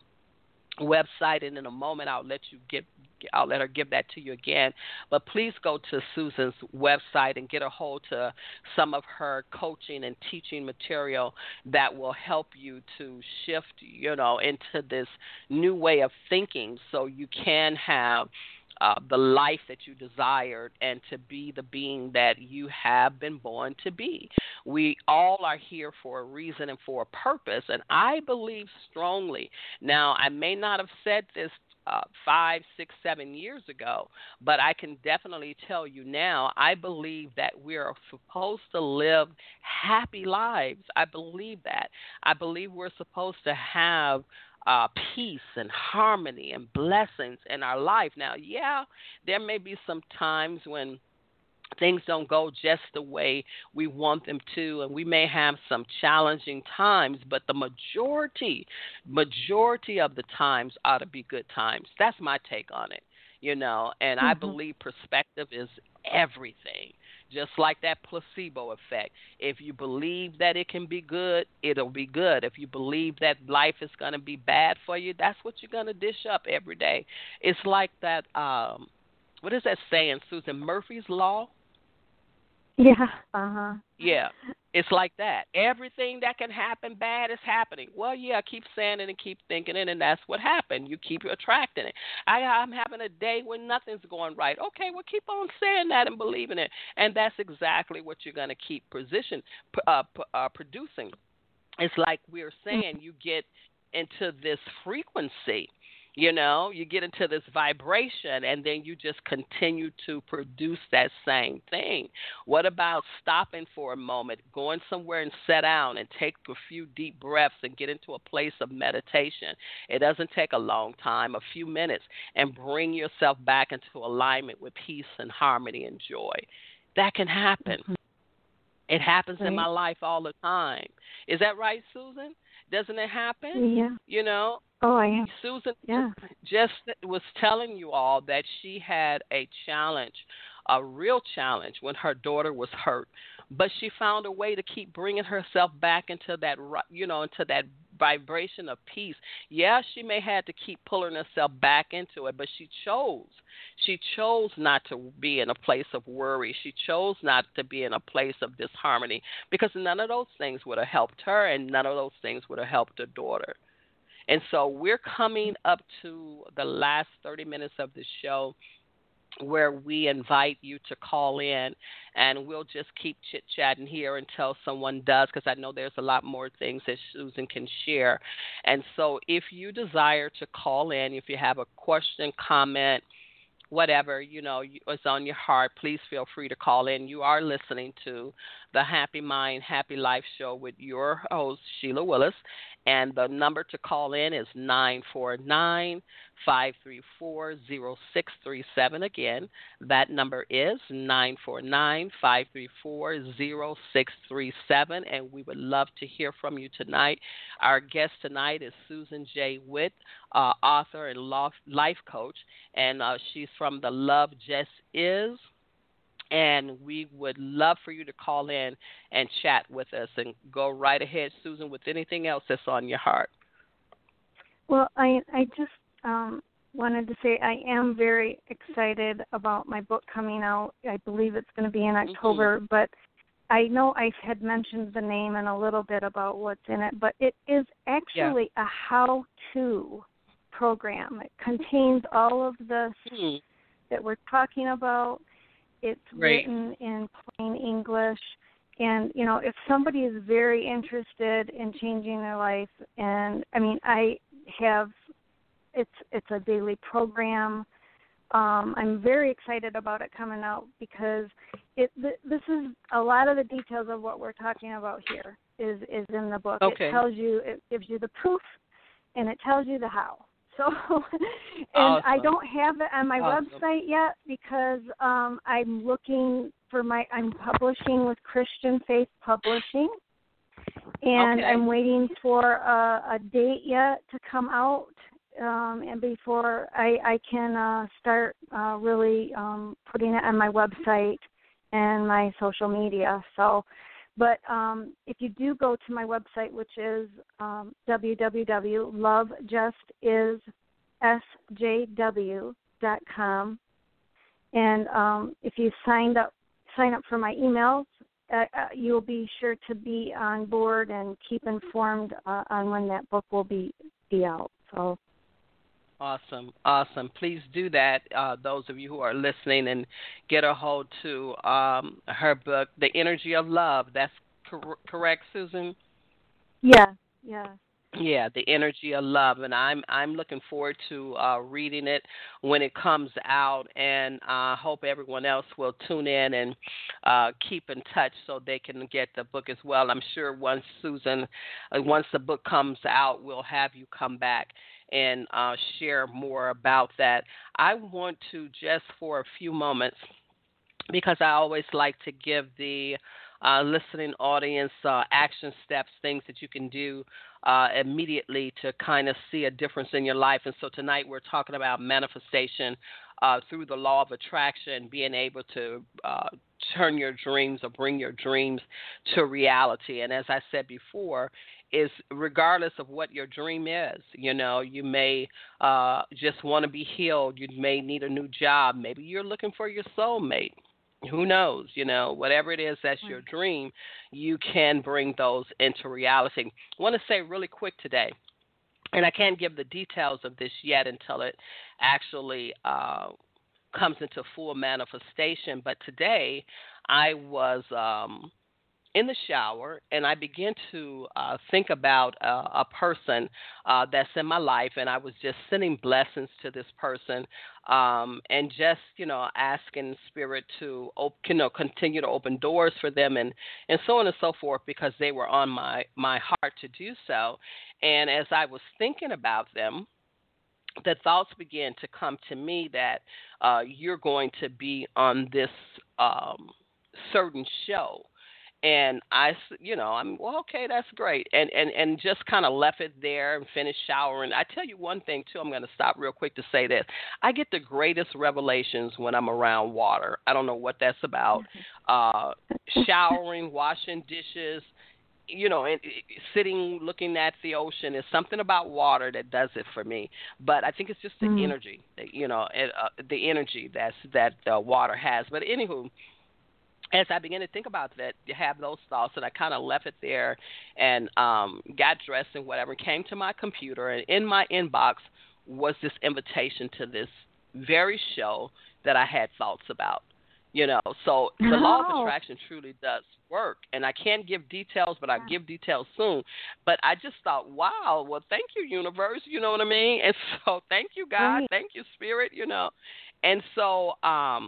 S2: website, and in a moment I'll let you get I'll let her give that to you again. But please go to Susan's website and get a hold to some of her coaching and teaching material that will help you to shift, you know, into this new way of thinking, so you can have Uh, the life that you desired, and to be the being that you have been born to be. We all are here for a reason and for a purpose, and I believe strongly. Now, I may not have said this uh, five, six, seven years ago, but I can definitely tell you now, I believe that we are supposed to live happy lives. I believe that. I believe we're supposed to have Uh, peace and harmony and blessings in our life. Now, yeah, there may be some times when things don't go just the way we want them to, and we may have some challenging times, but the majority, majority of the times ought to be good times. That's my take on it, you know, and
S3: Mm-hmm.
S2: I believe perspective is everything. Just like that placebo effect. If you believe that it can be good, it'll be good. If you believe that life is going to be bad for you, that's what you're going to dish up every day. It's like that, um, what is that saying, Susan? Murphy's Law?
S3: Yeah. Uh-huh.
S2: Yeah, it's like that. Everything that can happen bad is happening. Well, yeah, keep saying it and keep thinking it, and that's what happened. You keep attracting it. I, I'm having a day when nothing's going right. Okay, well, keep on saying that and believing it, and that's exactly what you're going to keep position, uh, uh, producing. It's like we're saying, you get into this frequency. You know, you get into this vibration, and then you just continue to produce that same thing. What about stopping for a moment, going somewhere and sit down and take a few deep breaths and get into a place of meditation? It doesn't take a long time, a few minutes, and bring yourself back into alignment with peace and harmony and joy. That can happen.
S3: Mm-hmm.
S2: It happens
S3: Right.
S2: in my life all the time. Is that right, Susan? Doesn't it happen?
S3: Yeah.
S2: You know?
S3: Oh, I am.
S2: Susan
S3: Yeah.
S2: just was telling you all that she had a challenge, a real challenge, when her daughter was hurt, but she found a way to keep bringing herself back into that, you know, into that vibration of peace. Yeah, she may have to keep pulling herself back into it, but she chose. She chose not to be in a place of worry. She chose not to be in a place of disharmony, because none of those things would have helped her, and none of those things would have helped her daughter. And so we're coming up to the last thirty minutes of the show, where we invite you to call in, and we'll just keep chit-chatting here until someone does, because I know there's a lot more things that Susan can share. And so if you desire to call in, if you have a question, comment, whatever, you know, is on your heart, please feel free to call in. You are listening to the Happy Mind, Happy Life show with your host, Sheila Willis, and the number to call in is nine four nine, five three four, zero six three seven. Again, that number is nine four nine, five three four, zero six three seven, and we would love to hear from you tonight. Our guest tonight is Susan J. Witt, uh, author and life coach, and uh, she's from the Love Just Is. And we would love for you to call in and chat with us, and go right ahead, Susan, with anything else that's on your heart.
S3: Well, I I just um wanted to say I am very excited about my book coming out. I believe it's going to be in October, mm-hmm. but I know I had mentioned the name and a little bit about what's in it, but it is actually yeah. a how-to program. It contains all of the mm-hmm. that we're talking about. It's right. written in plain English. And, you know, if somebody is very interested in changing their life, and, I mean, I have, it's it's a daily program. Um, I'm very excited about it coming out because it th- this is a lot of the details of what we're talking about here is, is in the book.
S2: Okay.
S3: It tells you, it gives you the proof, and it tells you the how. So, and
S2: awesome.
S3: I don't have it on my
S2: awesome.
S3: website yet because um, I'm looking for my, I'm publishing with Christian Faith Publishing, and
S2: okay.
S3: I'm waiting for a, a date yet to come out, um, and before I, I can uh, start uh, really um, putting it on my website and my social media. So, but um, if you do go to my website, which is um, w w w dot love just is s j w dot com, and um, if you signed up, sign up for my emails, uh, uh, you'll be sure to be on board and keep informed uh, on when that book will be be out. So.
S2: Awesome, awesome. Please do that, uh, those of you who are listening, and get a hold to um, her book, The Energy of Love. That's cor- correct, Susan?
S3: Yeah, yeah.
S2: Yeah, The Energy of Love, and I'm I'm looking forward to uh, reading it when it comes out, and I uh, hope everyone else will tune in and uh, keep in touch so they can get the book as well. I'm sure once Susan, uh, once the book comes out, we'll have you come back and uh, share more about that. I want to just for a few moments, because I always like to give the uh, listening audience uh, action steps, things that you can do uh, immediately to kind of see a difference in your life. And so tonight we're talking about manifestation uh, through the law of attraction, being able to uh, turn your dreams or bring your dreams to reality. And as I said before, is regardless of what your dream is, you know, you may uh, just want to be healed. You may need a new job. Maybe you're looking for your soulmate. Who knows? You know, whatever it is that's your dream, you can bring those into reality. I want to say really quick today, and I can't give the details of this yet until it actually uh, comes into full manifestation, but today I was um, in the shower, and I began to uh, think about uh, a person uh, that's in my life, and I was just sending blessings to this person, um, and just, you know, asking Spirit to, op- you know, continue to open doors for them, and, and so on and so forth, because they were on my, my heart to do so. And as I was thinking about them, the thoughts began to come to me that uh, you're going to be on this um, certain show. And I, you know, I'm, well, okay, that's great. And, and, and just kind of left it there and finished showering. I tell you one thing, too, I'm going to stop real quick to say this. I get the greatest revelations when I'm around water. I don't know what that's about. Uh, showering, washing dishes, you know, and sitting, looking at the ocean is something about water that does it for me. But I think it's just the mm. energy, you know, uh, the energy that's, that uh, water has. But anywho, as I began to think about that, you have those thoughts, and I kind of left it there and um, got dressed and whatever, came to my computer, and in my inbox was this invitation to this very show that I had thoughts about. You know, so the oh. law of attraction truly does work, and I can't give details, but I'll give details soon. But I just thought, wow, well, thank you, universe, you know what I mean? And so thank you, God, right. thank you, Spirit, you know. And so um,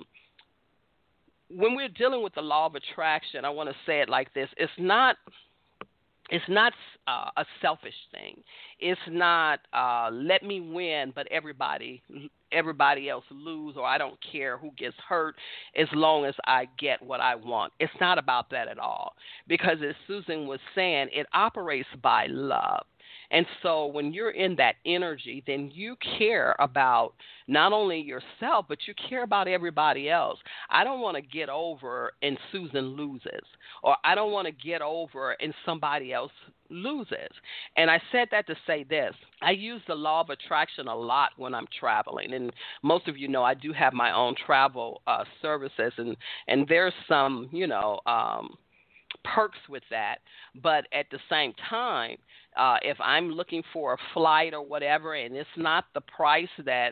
S2: when we're dealing with the law of attraction, I want to say it like this. It's not It's not uh, a selfish thing. It's not uh, let me win, but everybody everybody else lose, or I don't care who gets hurt as long as I get what I want. It's not about that at all, because as Susan was saying, it operates by love. And so when you're in that energy, then you care about not only yourself, but you care about everybody else. I don't want to get over and Susan loses, or I don't want to get over and somebody else loses. And I said that to say this. I use the law of attraction a lot when I'm traveling. And most of you know I do have my own travel uh, services, and, and there's some, you know, um, perks with that. But at the same time, uh, if I'm looking for a flight or whatever, and it's not the price that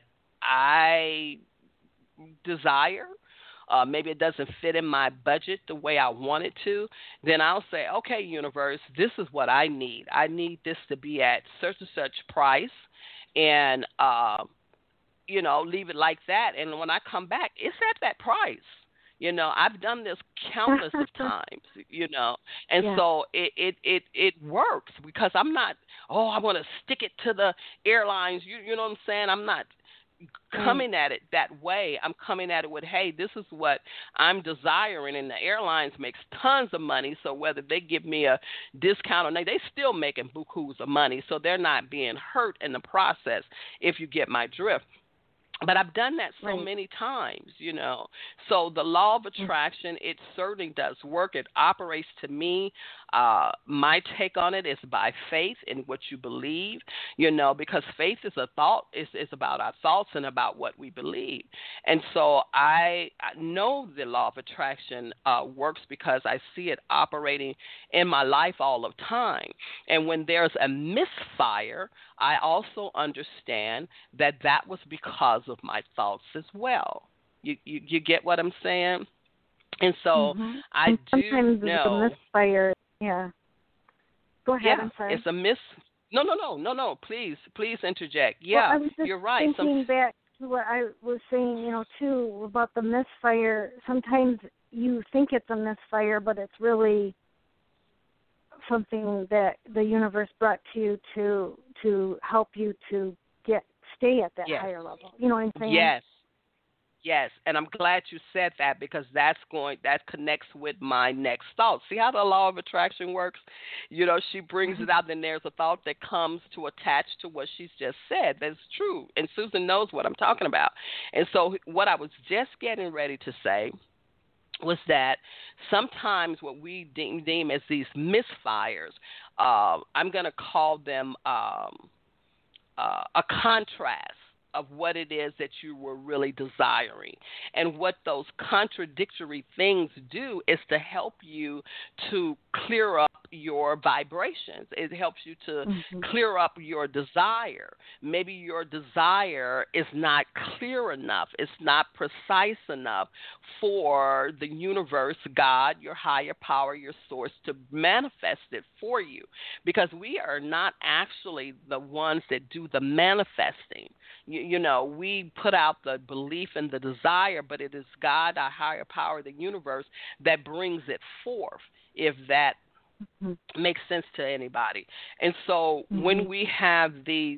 S2: I desire, uh, maybe it doesn't fit in my budget the way I want it to, then I'll say, okay, universe, this is what I need. I need this to be at such and such price, and, uh, you know, leave it like that. And when I come back, it's at that price. You know, I've done this countless of times, you know, and yeah. so it, it, it, it works because I'm not, oh, I want to stick it to the airlines. You, you know what I'm saying? I'm not coming mm. at it that way. I'm coming at it with, hey, this is what I'm desiring, and the airlines makes tons of money, so whether they give me a discount or not, they still making bukus of money, so they're not being hurt in the process, if you get my drift. But I've done that so right. many times, you know. So the law of attraction, it certainly does work. It operates to me. Uh, my take on it is by faith in what you believe, you know, because faith is a thought. It's, it's about our thoughts and about what we believe. And so I, I know the law of attraction uh, works because I see it operating in my life all the time. And when there's a misfire, I also understand that that was because of my thoughts as well. You you, you get what I'm saying? And so
S3: mm-hmm.
S2: I
S3: and
S2: do
S3: sometimes
S2: know.
S3: Sometimes the misfire, yeah. Go ahead,
S2: yeah,
S3: I'm sorry.
S2: It's a miss. No, no, no, no, no. Please, please interject. Yeah,
S3: well, I was just
S2: you're right.
S3: Thinking
S2: Some...
S3: back to what I was saying, you know, too, about the misfire. Sometimes you think it's a misfire, but it's really something that the universe brought to you to to help you to get stay at that
S2: yes.
S3: higher level. You know what I'm saying?
S2: Yes. Yes, and I'm glad you said that because that's going that connects with my next thought. See how the law of attraction works? You know, she brings it out, then there's a thought that comes to attach to what she's just said. That's true, and Susan knows what I'm talking about. And so what I was just getting ready to say was that sometimes what we deem, deem as these misfires, uh, I'm going to call them um, uh, a contrast of what it is that you were really desiring. And what those contradictory things do is to help you to clear up your vibrations. It helps you to mm-hmm. clear up your desire. Maybe your desire is not clear enough. It's not precise enough for the universe, God, your higher power, your source, to manifest it for you. Because we are not actually the ones that do the manifesting. You, you know, we put out the belief and the desire, but it is God, our higher power, the universe, that brings it forth, if that mm-hmm. makes sense to anybody. And so mm-hmm. when we have these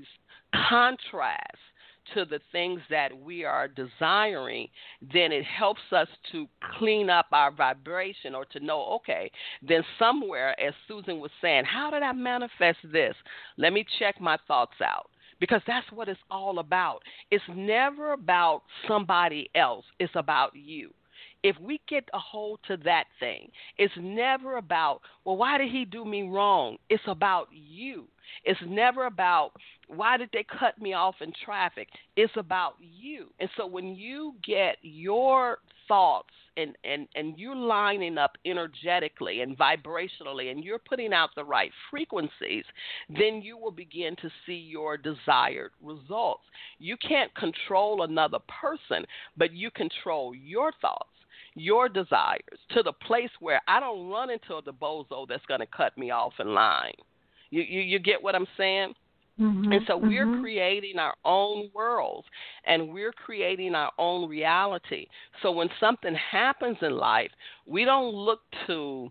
S2: contrasts to the things that we are desiring, then it helps us to clean up our vibration, or to know, okay, then somewhere, as Susan was saying, how did I manifest this? Let me check my thoughts out. Because that's what it's all about. It's never about somebody else. It's about you. If we get a hold to that thing, it's never about, well, why did he do me wrong? It's about you. It's never about, why did they cut me off in traffic? It's about you. And so when you get your thoughts and, and, and you're lining up energetically and vibrationally, and you're putting out the right frequencies, then you will begin to see your desired results. You can't control another person, but you control your thoughts, your desires, to the place where I don't run into the bozo that's going to cut me off in line. You, you, you get what I'm saying? Mm-hmm, and so we're mm-hmm. creating our own worlds, and we're creating our own reality. So when something happens in life, we don't look to,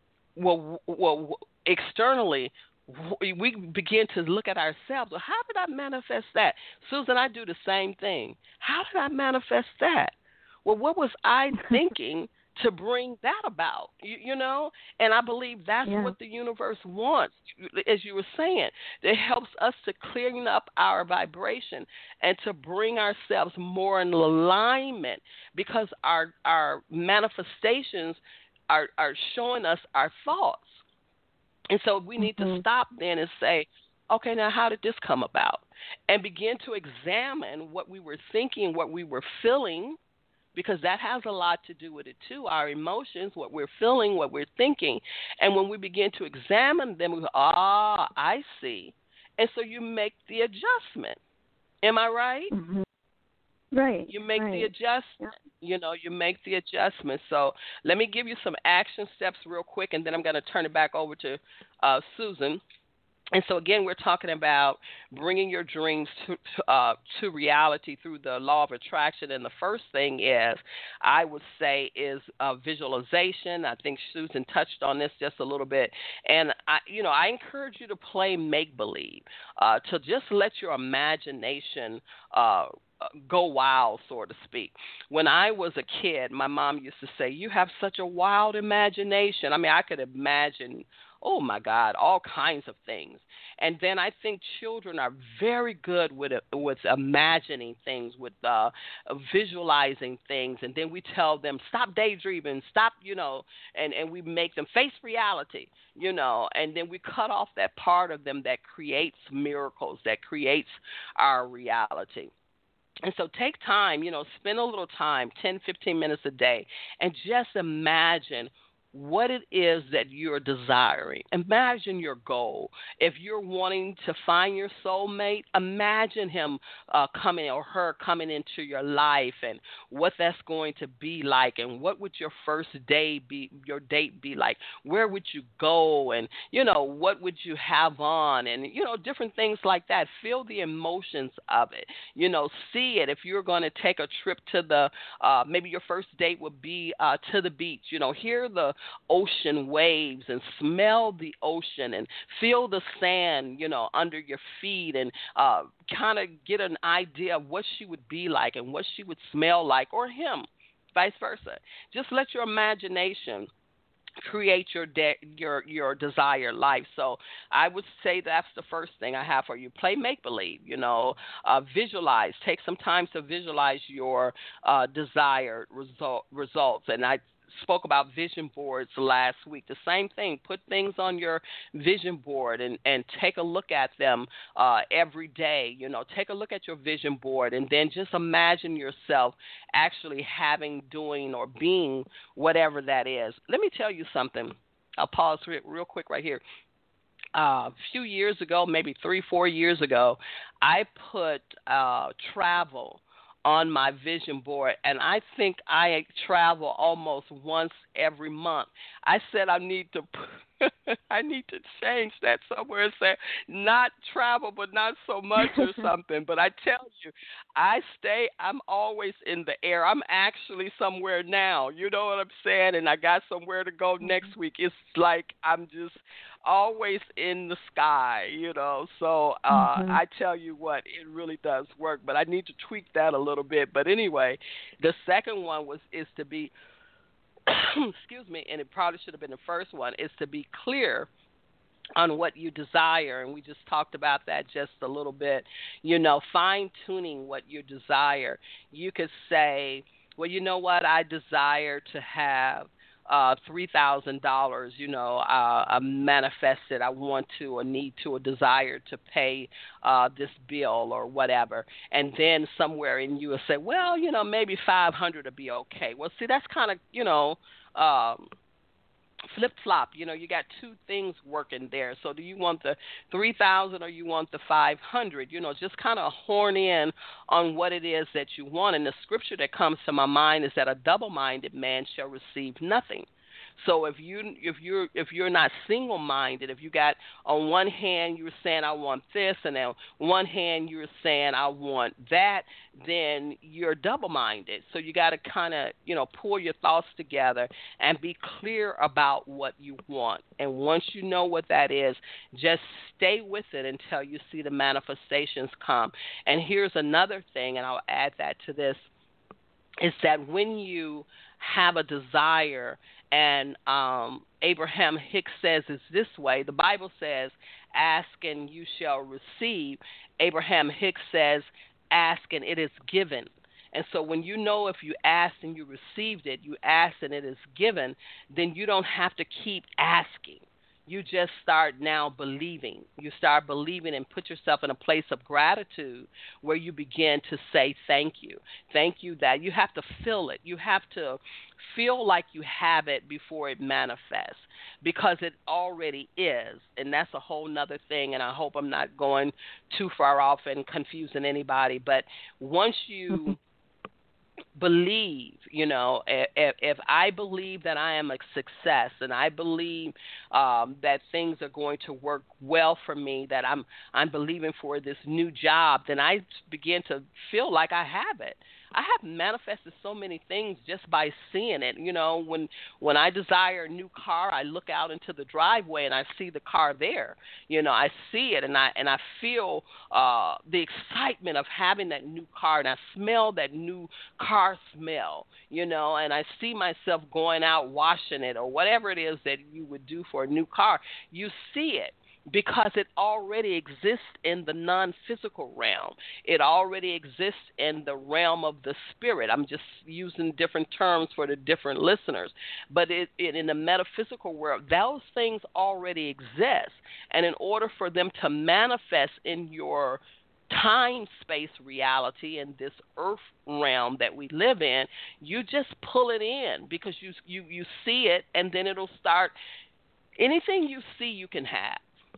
S2: well, well externally, we begin to look at ourselves. Well, how did I manifest that? Susan, I do the same thing. How did I manifest that? Well, what was I thinking to bring that about, you, you know? And I believe that's yeah. what the universe wants, as you were saying. It helps us to clean up our vibration and to bring ourselves more in alignment, because our our manifestations are, are showing us our thoughts. And so we need to
S3: Mm-hmm.
S2: stop then and say, okay, now how did this come about? And begin to examine what we were thinking, what we were feeling, because that has a lot to do with it too. Our emotions, what we're feeling, what we're thinking. And when we begin to examine them, we go, ah, I see. And so you make the adjustment. Am I right?
S3: Mm-hmm. Right.
S2: You make the
S3: Right. Yeah.
S2: adjustment. You know, you make the adjustment. So let me give you some action steps real quick, and then I'm going to turn it back over to uh, Susan. And so again, we're talking about bringing your dreams to to, uh, to reality through the law of attraction. And the first thing is, I would say, is uh, visualization. I think Susan touched on this just a little bit. And I, you know, I encourage you to play make believe, uh, to just let your imagination Uh, go wild, so to speak. When I was a kid, my mom used to say, "You have such a wild imagination." I mean, I could imagine, oh my God, all kinds of things. And then I think children are very good with with imagining things, with uh, visualizing things. And then we tell them, stop daydreaming, stop, you know, and, and we make them face reality, you know, and then we cut off that part of them that creates miracles, that creates our reality. And so take time, you know, spend a little time, ten, fifteen minutes a day, and just imagine what it is that you're desiring. Imagine your goal. If you're wanting to find your soulmate, imagine him uh, coming or her coming into your life and what that's going to be like, and what would your first day be, your date be like? Where would you go? And, you know, what would you have on? And, you know, different things like that. Feel the emotions of it. You know, see it. If you're going to take a trip to the, uh, maybe your first date would be uh, to the beach, you know, hear the ocean waves and smell the ocean and feel the sand, you know, under your feet, and uh, kind of get an idea of what she would be like and what she would smell like, or him, vice versa. Just let your imagination create your de- your your desired life. So I would say that's the first thing I have for you. Play make believe. You know, uh, visualize. Take some time to visualize your uh, desired result results. And I spoke about vision boards last week. The same thing. Put things on your vision board and, and take a look at them uh, every day. You know, take a look at your vision board, and then just imagine yourself actually having, doing, or being whatever that is. Let me tell you something. I'll pause re- real quick right here. Uh, a few years ago, maybe three, four years ago, I put uh, travel on my vision board, and I think I travel almost once every month. I said I need to I need to change that somewhere and say not travel, but not so much or something. But I tell you, I stay, I'm always in the air. I'm actually somewhere now. You know what I'm saying? And I got somewhere to go next week. It's like I'm just always in the sky, you know. So uh,
S3: Mm-hmm.
S2: I tell you what, it really does work. But I need to tweak that a little bit. But anyway, the second one was is to be excuse me, and it probably should have been the first one, is to be clear on what you desire. And we just talked about that just a little bit. You know, fine tuning what you desire. You could say, well, you know what, I desire to have uh, three thousand dollars, you know, uh, I manifested, I want to or need to or desire to pay uh, this bill or whatever. And then somewhere in you will say, well, you know, maybe five hundred would be okay. Well, see, that's kind of, you know, um, flip-flop. You know, you got two things working there. So do you want the three thousand or you want the five hundred? You know, just kind of horn in on what it is that you want. And the scripture that comes to my mind is that a double-minded man shall receive nothing. So if you if you're if you're not single-minded, if you got on one hand you're saying I want this, and on one hand you're saying I want that, then you're double-minded. So you got to kind of, you know, pull your thoughts together and be clear about what you want. And once you know what that is, just stay with it until you see the manifestations come. And here's another thing, and I'll add that to this, is that when you have a desire, and um, Abraham Hicks says it's this way, the Bible says, ask and you shall receive. Abraham Hicks says, ask and it is given. And so when you know if you asked and you received it, you asked and it is given, then you don't have to keep asking. You just start now believing. You start believing and put yourself in a place of gratitude where you begin to say thank you. Thank you that you have to feel it. You have to feel like you have it before it manifests because it already is. And that's a whole nother thing. And I hope I'm not going too far off and confusing anybody. But once you believe, you know, if, if I believe that I am a success and I believe um, that things are going to work well for me, that I'm I'm believing for this new job, then I begin to feel like I have it. I have manifested so many things just by seeing it. You know, when when I desire a new car, I look out into the driveway and I see the car there. You know, I see it and I and I feel uh, the excitement of having that new car, and I smell that new car smell. You know, and I see myself going out washing it or whatever it is that you would do for a new car. You see it, because it already exists in the non-physical realm. It already exists in the realm of the spirit. I'm just using different terms for the different listeners. But it, it, in the metaphysical world, those things already exist. And in order for them to manifest in your time-space reality in this earth realm that we live in, you just pull it in because you, you, you see it, and then it'll start. Anything you see, you can have.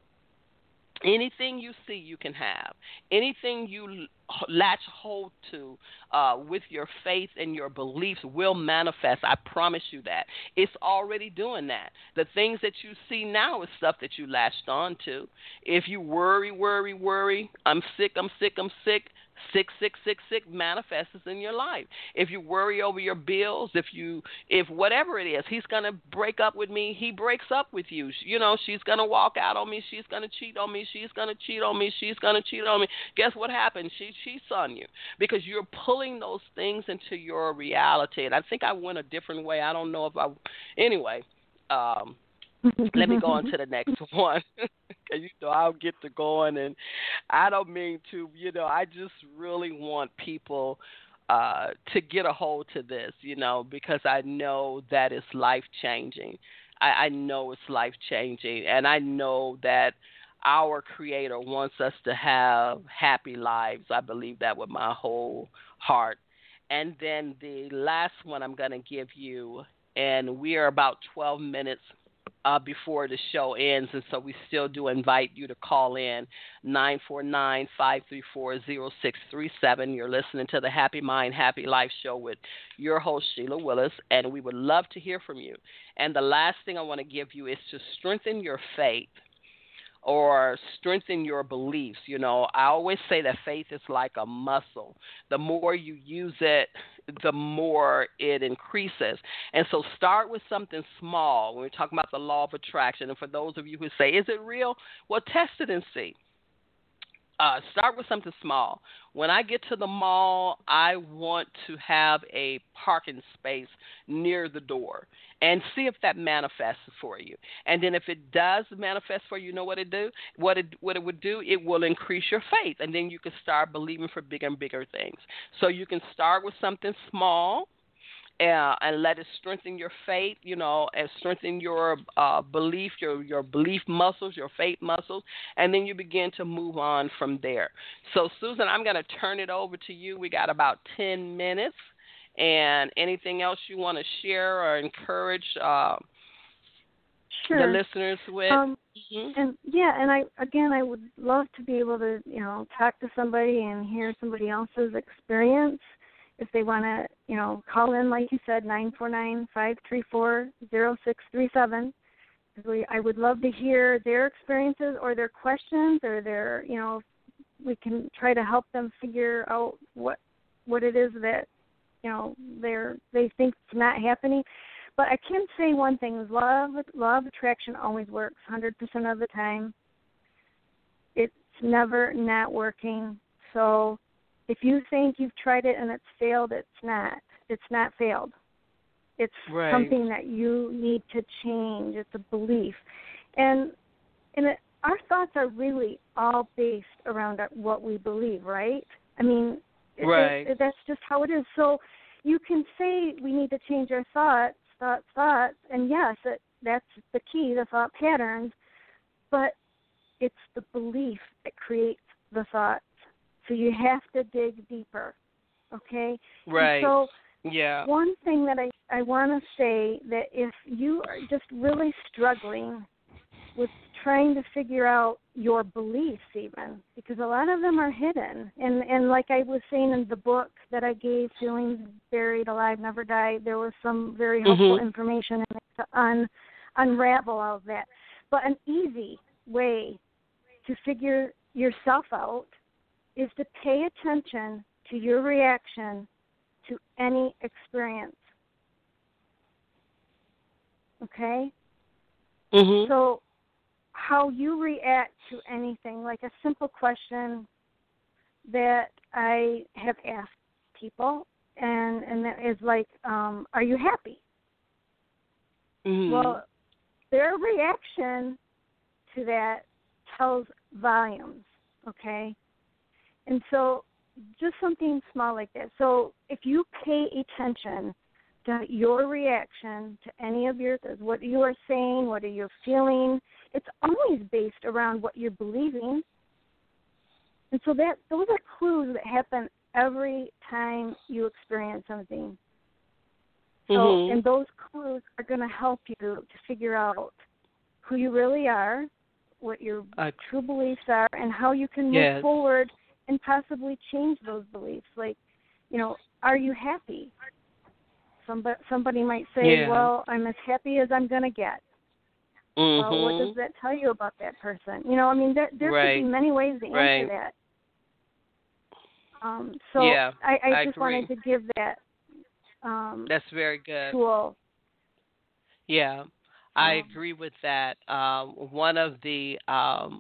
S2: Anything you see, you can have. Anything you latch hold to uh, with your faith and your beliefs will manifest. I promise you that. It's already doing that. The things that you see now is stuff that you latched on to. If you worry, worry, worry, I'm sick, I'm sick, I'm sick, Sick, sick, sick, sick manifests in your life. If you worry over your bills, if you, if whatever it is, he's going to break up with me, he breaks up with you. You know, she's going to walk out on me, she's going to cheat on me, she's going to cheat on me, she's going to cheat on me. Guess what happens? She cheats on you because you're pulling those things into your reality. And I think I went a different way. I don't know if I, anyway, um, let me go on to the next one because, you know, I'll get to going. And I don't mean to, you know, I just really want people uh, to get a hold to this, you know, because I know that it's life-changing. I, I know it's life-changing. And I know that our Creator wants us to have happy lives. I believe that with my whole heart. And then the last one I'm going to give you, and we are about twelve minutes Uh, before the show ends, and so we still do invite you to call in nine four nine, five three four, zero six three seven. You're listening to the Happy Mind, Happy Life show with your host, Sheila Willis, and we would love to hear from you. And the last thing I want to give you is to strengthen your faith or strengthen your beliefs. You know, I always say that faith is like a muscle. The more you use it, the more it increases. And so start with something small when we're talking about the law of attraction. And for those of you who say, is it real? Well, test it and see. Uh, start with something small. When I get to the mall, I want to have a parking space near the door and see if that manifests for you. And then if it does manifest for you, you know what it do? What it what it would do? It will increase your faith, and then you can start believing for bigger and bigger things. So you can start with something small. Uh, and let it strengthen your faith, you know, and strengthen your uh, belief, your your belief muscles, your faith muscles, and then you begin to move on from there. So, Susan, I'm going to turn it over to you. We got about ten minutes, and anything else you want to share or encourage uh,
S3: sure.
S2: the listeners with?
S3: Um,
S2: mm-hmm.
S3: And yeah, and I again, I would love to be able to, you know, talk to somebody and hear somebody else's experience. If they want to, you know, call in, like you said, nine four nine, five three four, zero six three seven. I would love to hear their experiences or their questions or their, you know, we can try to help them figure out what what it is that, you know, they're they think it's not happening. But I can say one thing: law of, law of attraction always works one hundred percent of the time. It's never not working. So if you think you've tried it and it's failed, it's not. It's not failed. It's
S2: right.
S3: something that you need to change. It's a belief. And and it, our thoughts are really all based around what we believe, right? I mean,
S2: right.
S3: it, it, that's just how it is. So you can say we need to change our thoughts, thoughts, thoughts, and yes, it, that's the key, the thought patterns. But it's the belief that creates the thoughts. So you have to dig deeper, okay?
S2: Right.
S3: And so
S2: yeah.
S3: one thing that I, I want to say, that if you are just really struggling with trying to figure out your beliefs even, because a lot of them are hidden. And, and like I was saying in the book that I gave, Feelings Buried, Alive, Never Die, there was some very helpful
S2: mm-hmm.
S3: information in it to un, unravel all of that. But an easy way to figure yourself out is to pay attention to your reaction to any experience. Okay?
S2: Mm-hmm.
S3: So how you react to anything, like a simple question that I have asked people, and, and that is like, um, are you happy?
S2: Mm-hmm.
S3: Well, their reaction to that tells volumes, okay? And so just something small like that. So if you pay attention to your reaction to any of your, what you are saying, what are you feeling, it's always based around what you're believing. And so that those are clues that happen every time you experience something. So,
S2: mm-hmm.
S3: and those clues are going to help you to figure out who you really are, what your
S2: uh,
S3: true beliefs are, and how you can move
S2: yes.
S3: forward and possibly change those beliefs. Like, you know, are you happy? Somebody, somebody might say,
S2: yeah.
S3: well, I'm as happy as I'm going to get.
S2: Mm-hmm.
S3: Well, what does that tell you about that person? You know, I mean, there, there
S2: right.
S3: could be many ways to answer
S2: right.
S3: that. Um, so
S2: yeah,
S3: I, I,
S2: I
S3: just
S2: agree.
S3: wanted to give that um,
S2: That's very good.
S3: tool.
S2: Yeah, I
S3: Um,
S2: agree with that. Um, one of the um,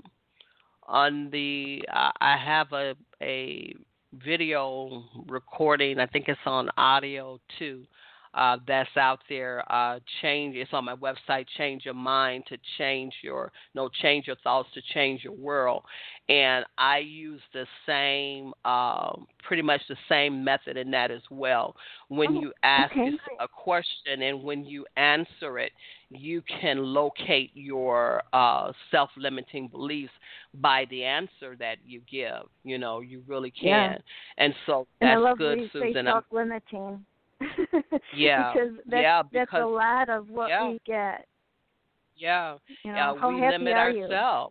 S2: on the uh, I have a a video recording. I think it's on audio too. Uh, that's out there. Uh, change. It's on my website. Change your mind to change your no. Change your thoughts to change your world. And I use the same, um, pretty much the same method in that as well. When
S3: oh,
S2: you ask
S3: okay.
S2: a question and when you answer it, you can locate your uh, self-limiting beliefs by the answer that you give. You know, you really can.
S3: Yeah.
S2: And so
S3: And
S2: that's
S3: I love
S2: good,
S3: where you
S2: Susan.
S3: say self-limiting.
S2: Yeah.
S3: because that's,
S2: yeah,
S3: that's
S2: because
S3: a lot of what
S2: yeah,
S3: we get.
S2: yeah,
S3: You know,
S2: yeah.
S3: how
S2: We
S3: happy
S2: limit
S3: are you?
S2: ourselves.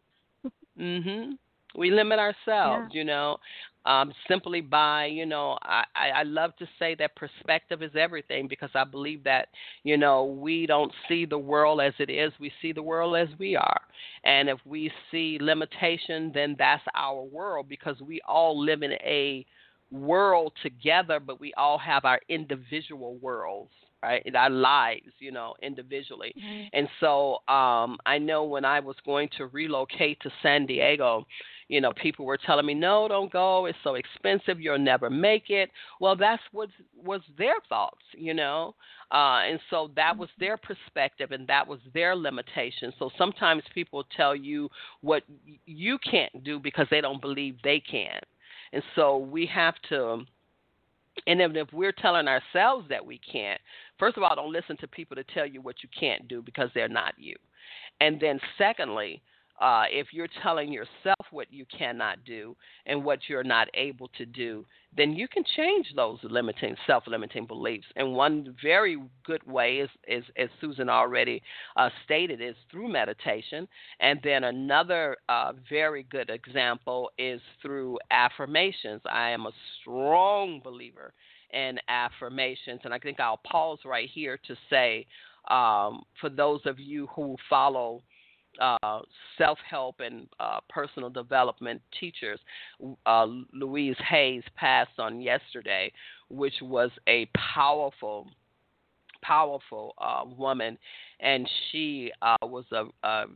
S2: Mhm. We limit ourselves.
S3: Yeah.
S2: You know, um, simply by you know. I, I I love to say that perspective is everything because I believe that you know we don't see the world as it is. We see the world as we are. And if we see limitation, then that's our world because we all live in a world together, but we all have our individual worlds, right? In our lives, you know, individually.
S3: Right.
S2: And so um, I know when I was going to relocate to San Diego, you know, people were telling me, no, don't go. It's so expensive. You'll never make it. Well, that's what was their thoughts, you know. Uh, and so that was their perspective and that was their limitation. So sometimes people tell you what you can't do because they don't believe they can. And so we have to, and then if we're telling ourselves that we can't, first of all, don't listen to people to tell you what you can't do because they're not you. And then secondly, uh, if you're telling yourself what you cannot do and what you're not able to do, then you can change those limiting, self-limiting beliefs. And one very good way is, is as Susan already uh, stated, is through meditation. And then another uh, very good example is through affirmations. I am a strong believer in affirmations, and I think I'll pause right here to say, um, for those of you who follow uh, self-help and uh, personal development teachers, uh, Louise Hayes passed on yesterday, which was a powerful, powerful uh, woman, and she uh, was a, a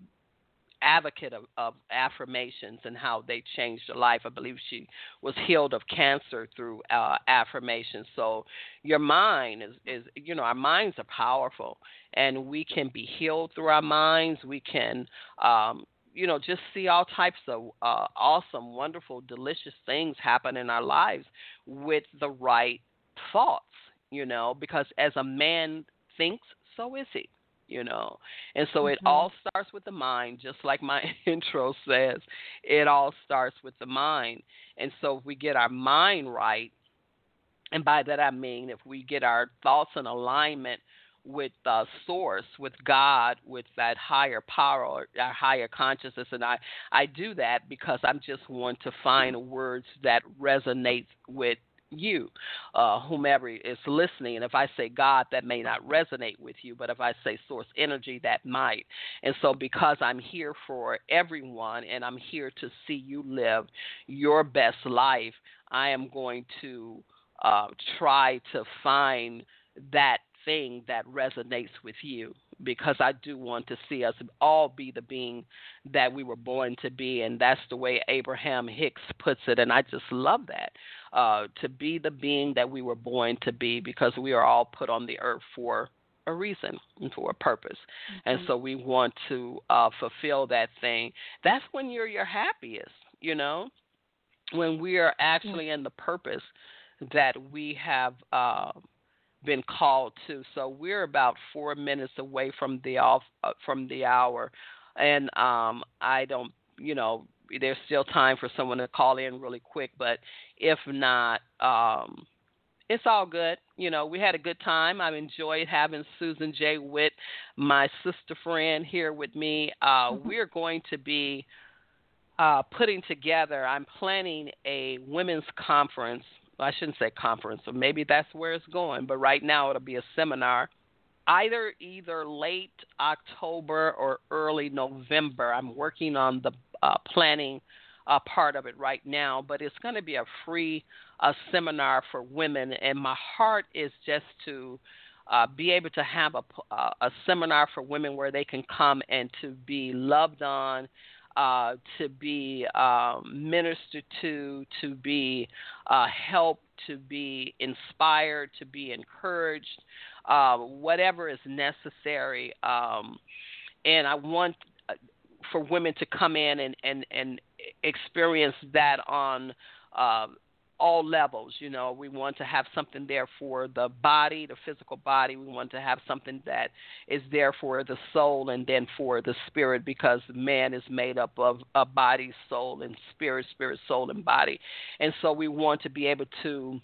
S2: advocate of, of affirmations and how they changed her life. I believe she was healed of cancer through uh, affirmations. So your mind is, is, you know, our minds are powerful, and we can be healed through our minds. We can, um, you know, just see all types of uh, awesome, wonderful, delicious things happen in our lives with the right thoughts, you know, because as a man thinks, so is he. you know. And so it
S3: Mm-hmm.
S2: all starts with the mind, just like my intro says. It all starts with the mind. And so if we get our mind right, and by that I mean if we get our thoughts in alignment with uh, source, with God, with that higher power, or our higher consciousness, and I, I do that because I just want to find words that resonate with you, uh, whomever is listening. And if I say God, that may not resonate with you, but if I say source energy, that might. And so because I'm here for everyone and I'm here to see you live your best life, I am going to uh, try to find that thing that resonates with you, because I do want to see us all be the being that we were born to be, and that's the way Abraham Hicks puts it, and I just love that, uh, to be the being that we were born to be, because we are all put on the earth for a reason and for a purpose, mm-hmm. and so we want to uh, fulfill that thing. That's when you're your happiest, you know, when we are actually in the purpose that we have uh, been called to. So we're about four minutes away from the off uh, from the hour, and um, I don't, you know, there's still time for someone to call in really quick. But if not, um, it's all good. You know, we had a good time. I've enjoyed having Susan J. Witt, my sister friend, here with me. Uh, mm-hmm. We're going to be uh, putting together. I'm planning a women's conference. I shouldn't say conference, or maybe that's where it's going, but right now it'll be a seminar, either either late October or early November. I'm working on the uh, planning uh, part of it right now, but it's going to be a free uh, seminar for women, and my heart is just to uh, be able to have a, a seminar for women where they can come and to be loved on, Uh, to be um, ministered to, to be uh, helped, to be inspired, to be encouraged, uh, whatever is necessary. Um, and I want uh, for women to come in and, and, and experience that on uh, all levels. You know, we want to have something there for the body, the physical body. We want to have something that is there for the soul, and then for the spirit, because man is made up of a body, soul, and spirit, spirit, soul, and body. And so we want to be able to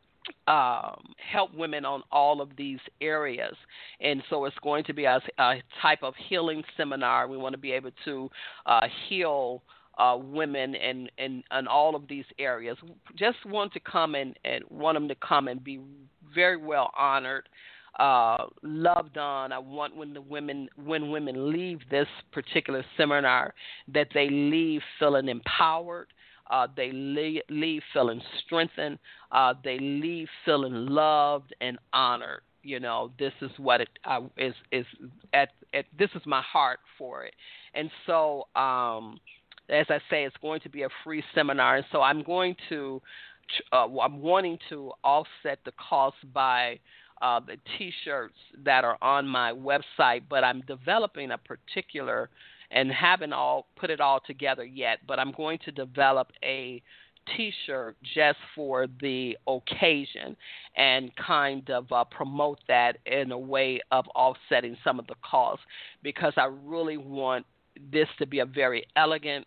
S2: um, help women on all of these areas. And so it's going to be a, a type of healing seminar. We want to be able to uh, heal Uh, women and, and, and all of these areas. Just want to come and, and want them to come and be very well honored, uh, loved on. I want when the women when women leave this particular seminar that they leave feeling empowered. Uh, they leave, leave feeling strengthened. Uh, they leave feeling loved and honored. You know, this is what it uh, is. Is at, at this is my heart for it, and so. Um, As I say, it's going to be a free seminar, and so I'm going to, uh, I'm wanting to offset the cost by uh, the T-shirts that are on my website, but I'm developing a particular, and haven't all put it all together yet, but I'm going to develop a T-shirt just for the occasion and kind of uh, promote that in a way of offsetting some of the costs, because I really want this to be a very elegant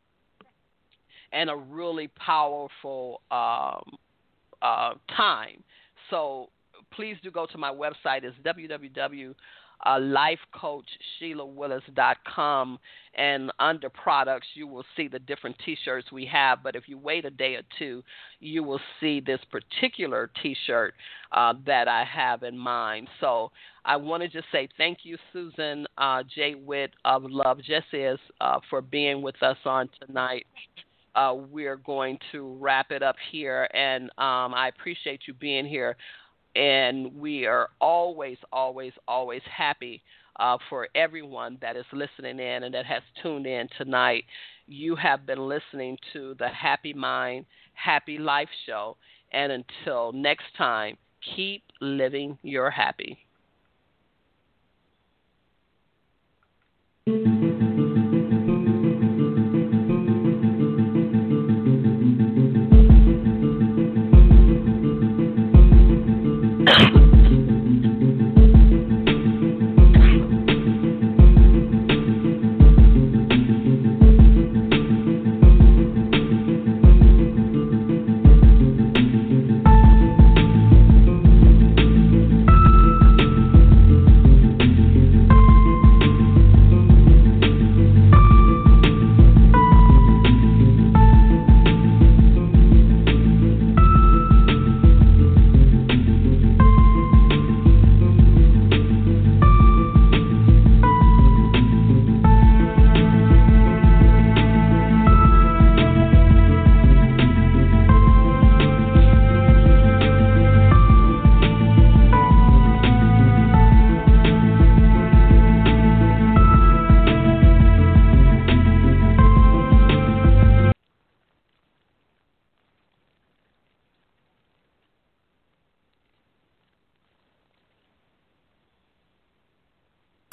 S2: and a really powerful um, uh, time. So please do go to my website. It's w w w dot life coach sheila willis dot com, and under products you will see the different T-shirts we have. But if you wait a day or two, you will see this particular T-shirt uh, that I have in mind. So I want to just say thank you, Susan uh, J. Witt of Love Just Is, uh, for being with us on tonight. Uh, we're going to wrap it up here, and um, I appreciate you being here. And we are always, always, always happy uh, for everyone that is listening in and that has tuned in tonight. You have been listening to the Happy Mind, Happy Life show. And until next time, keep living your happy.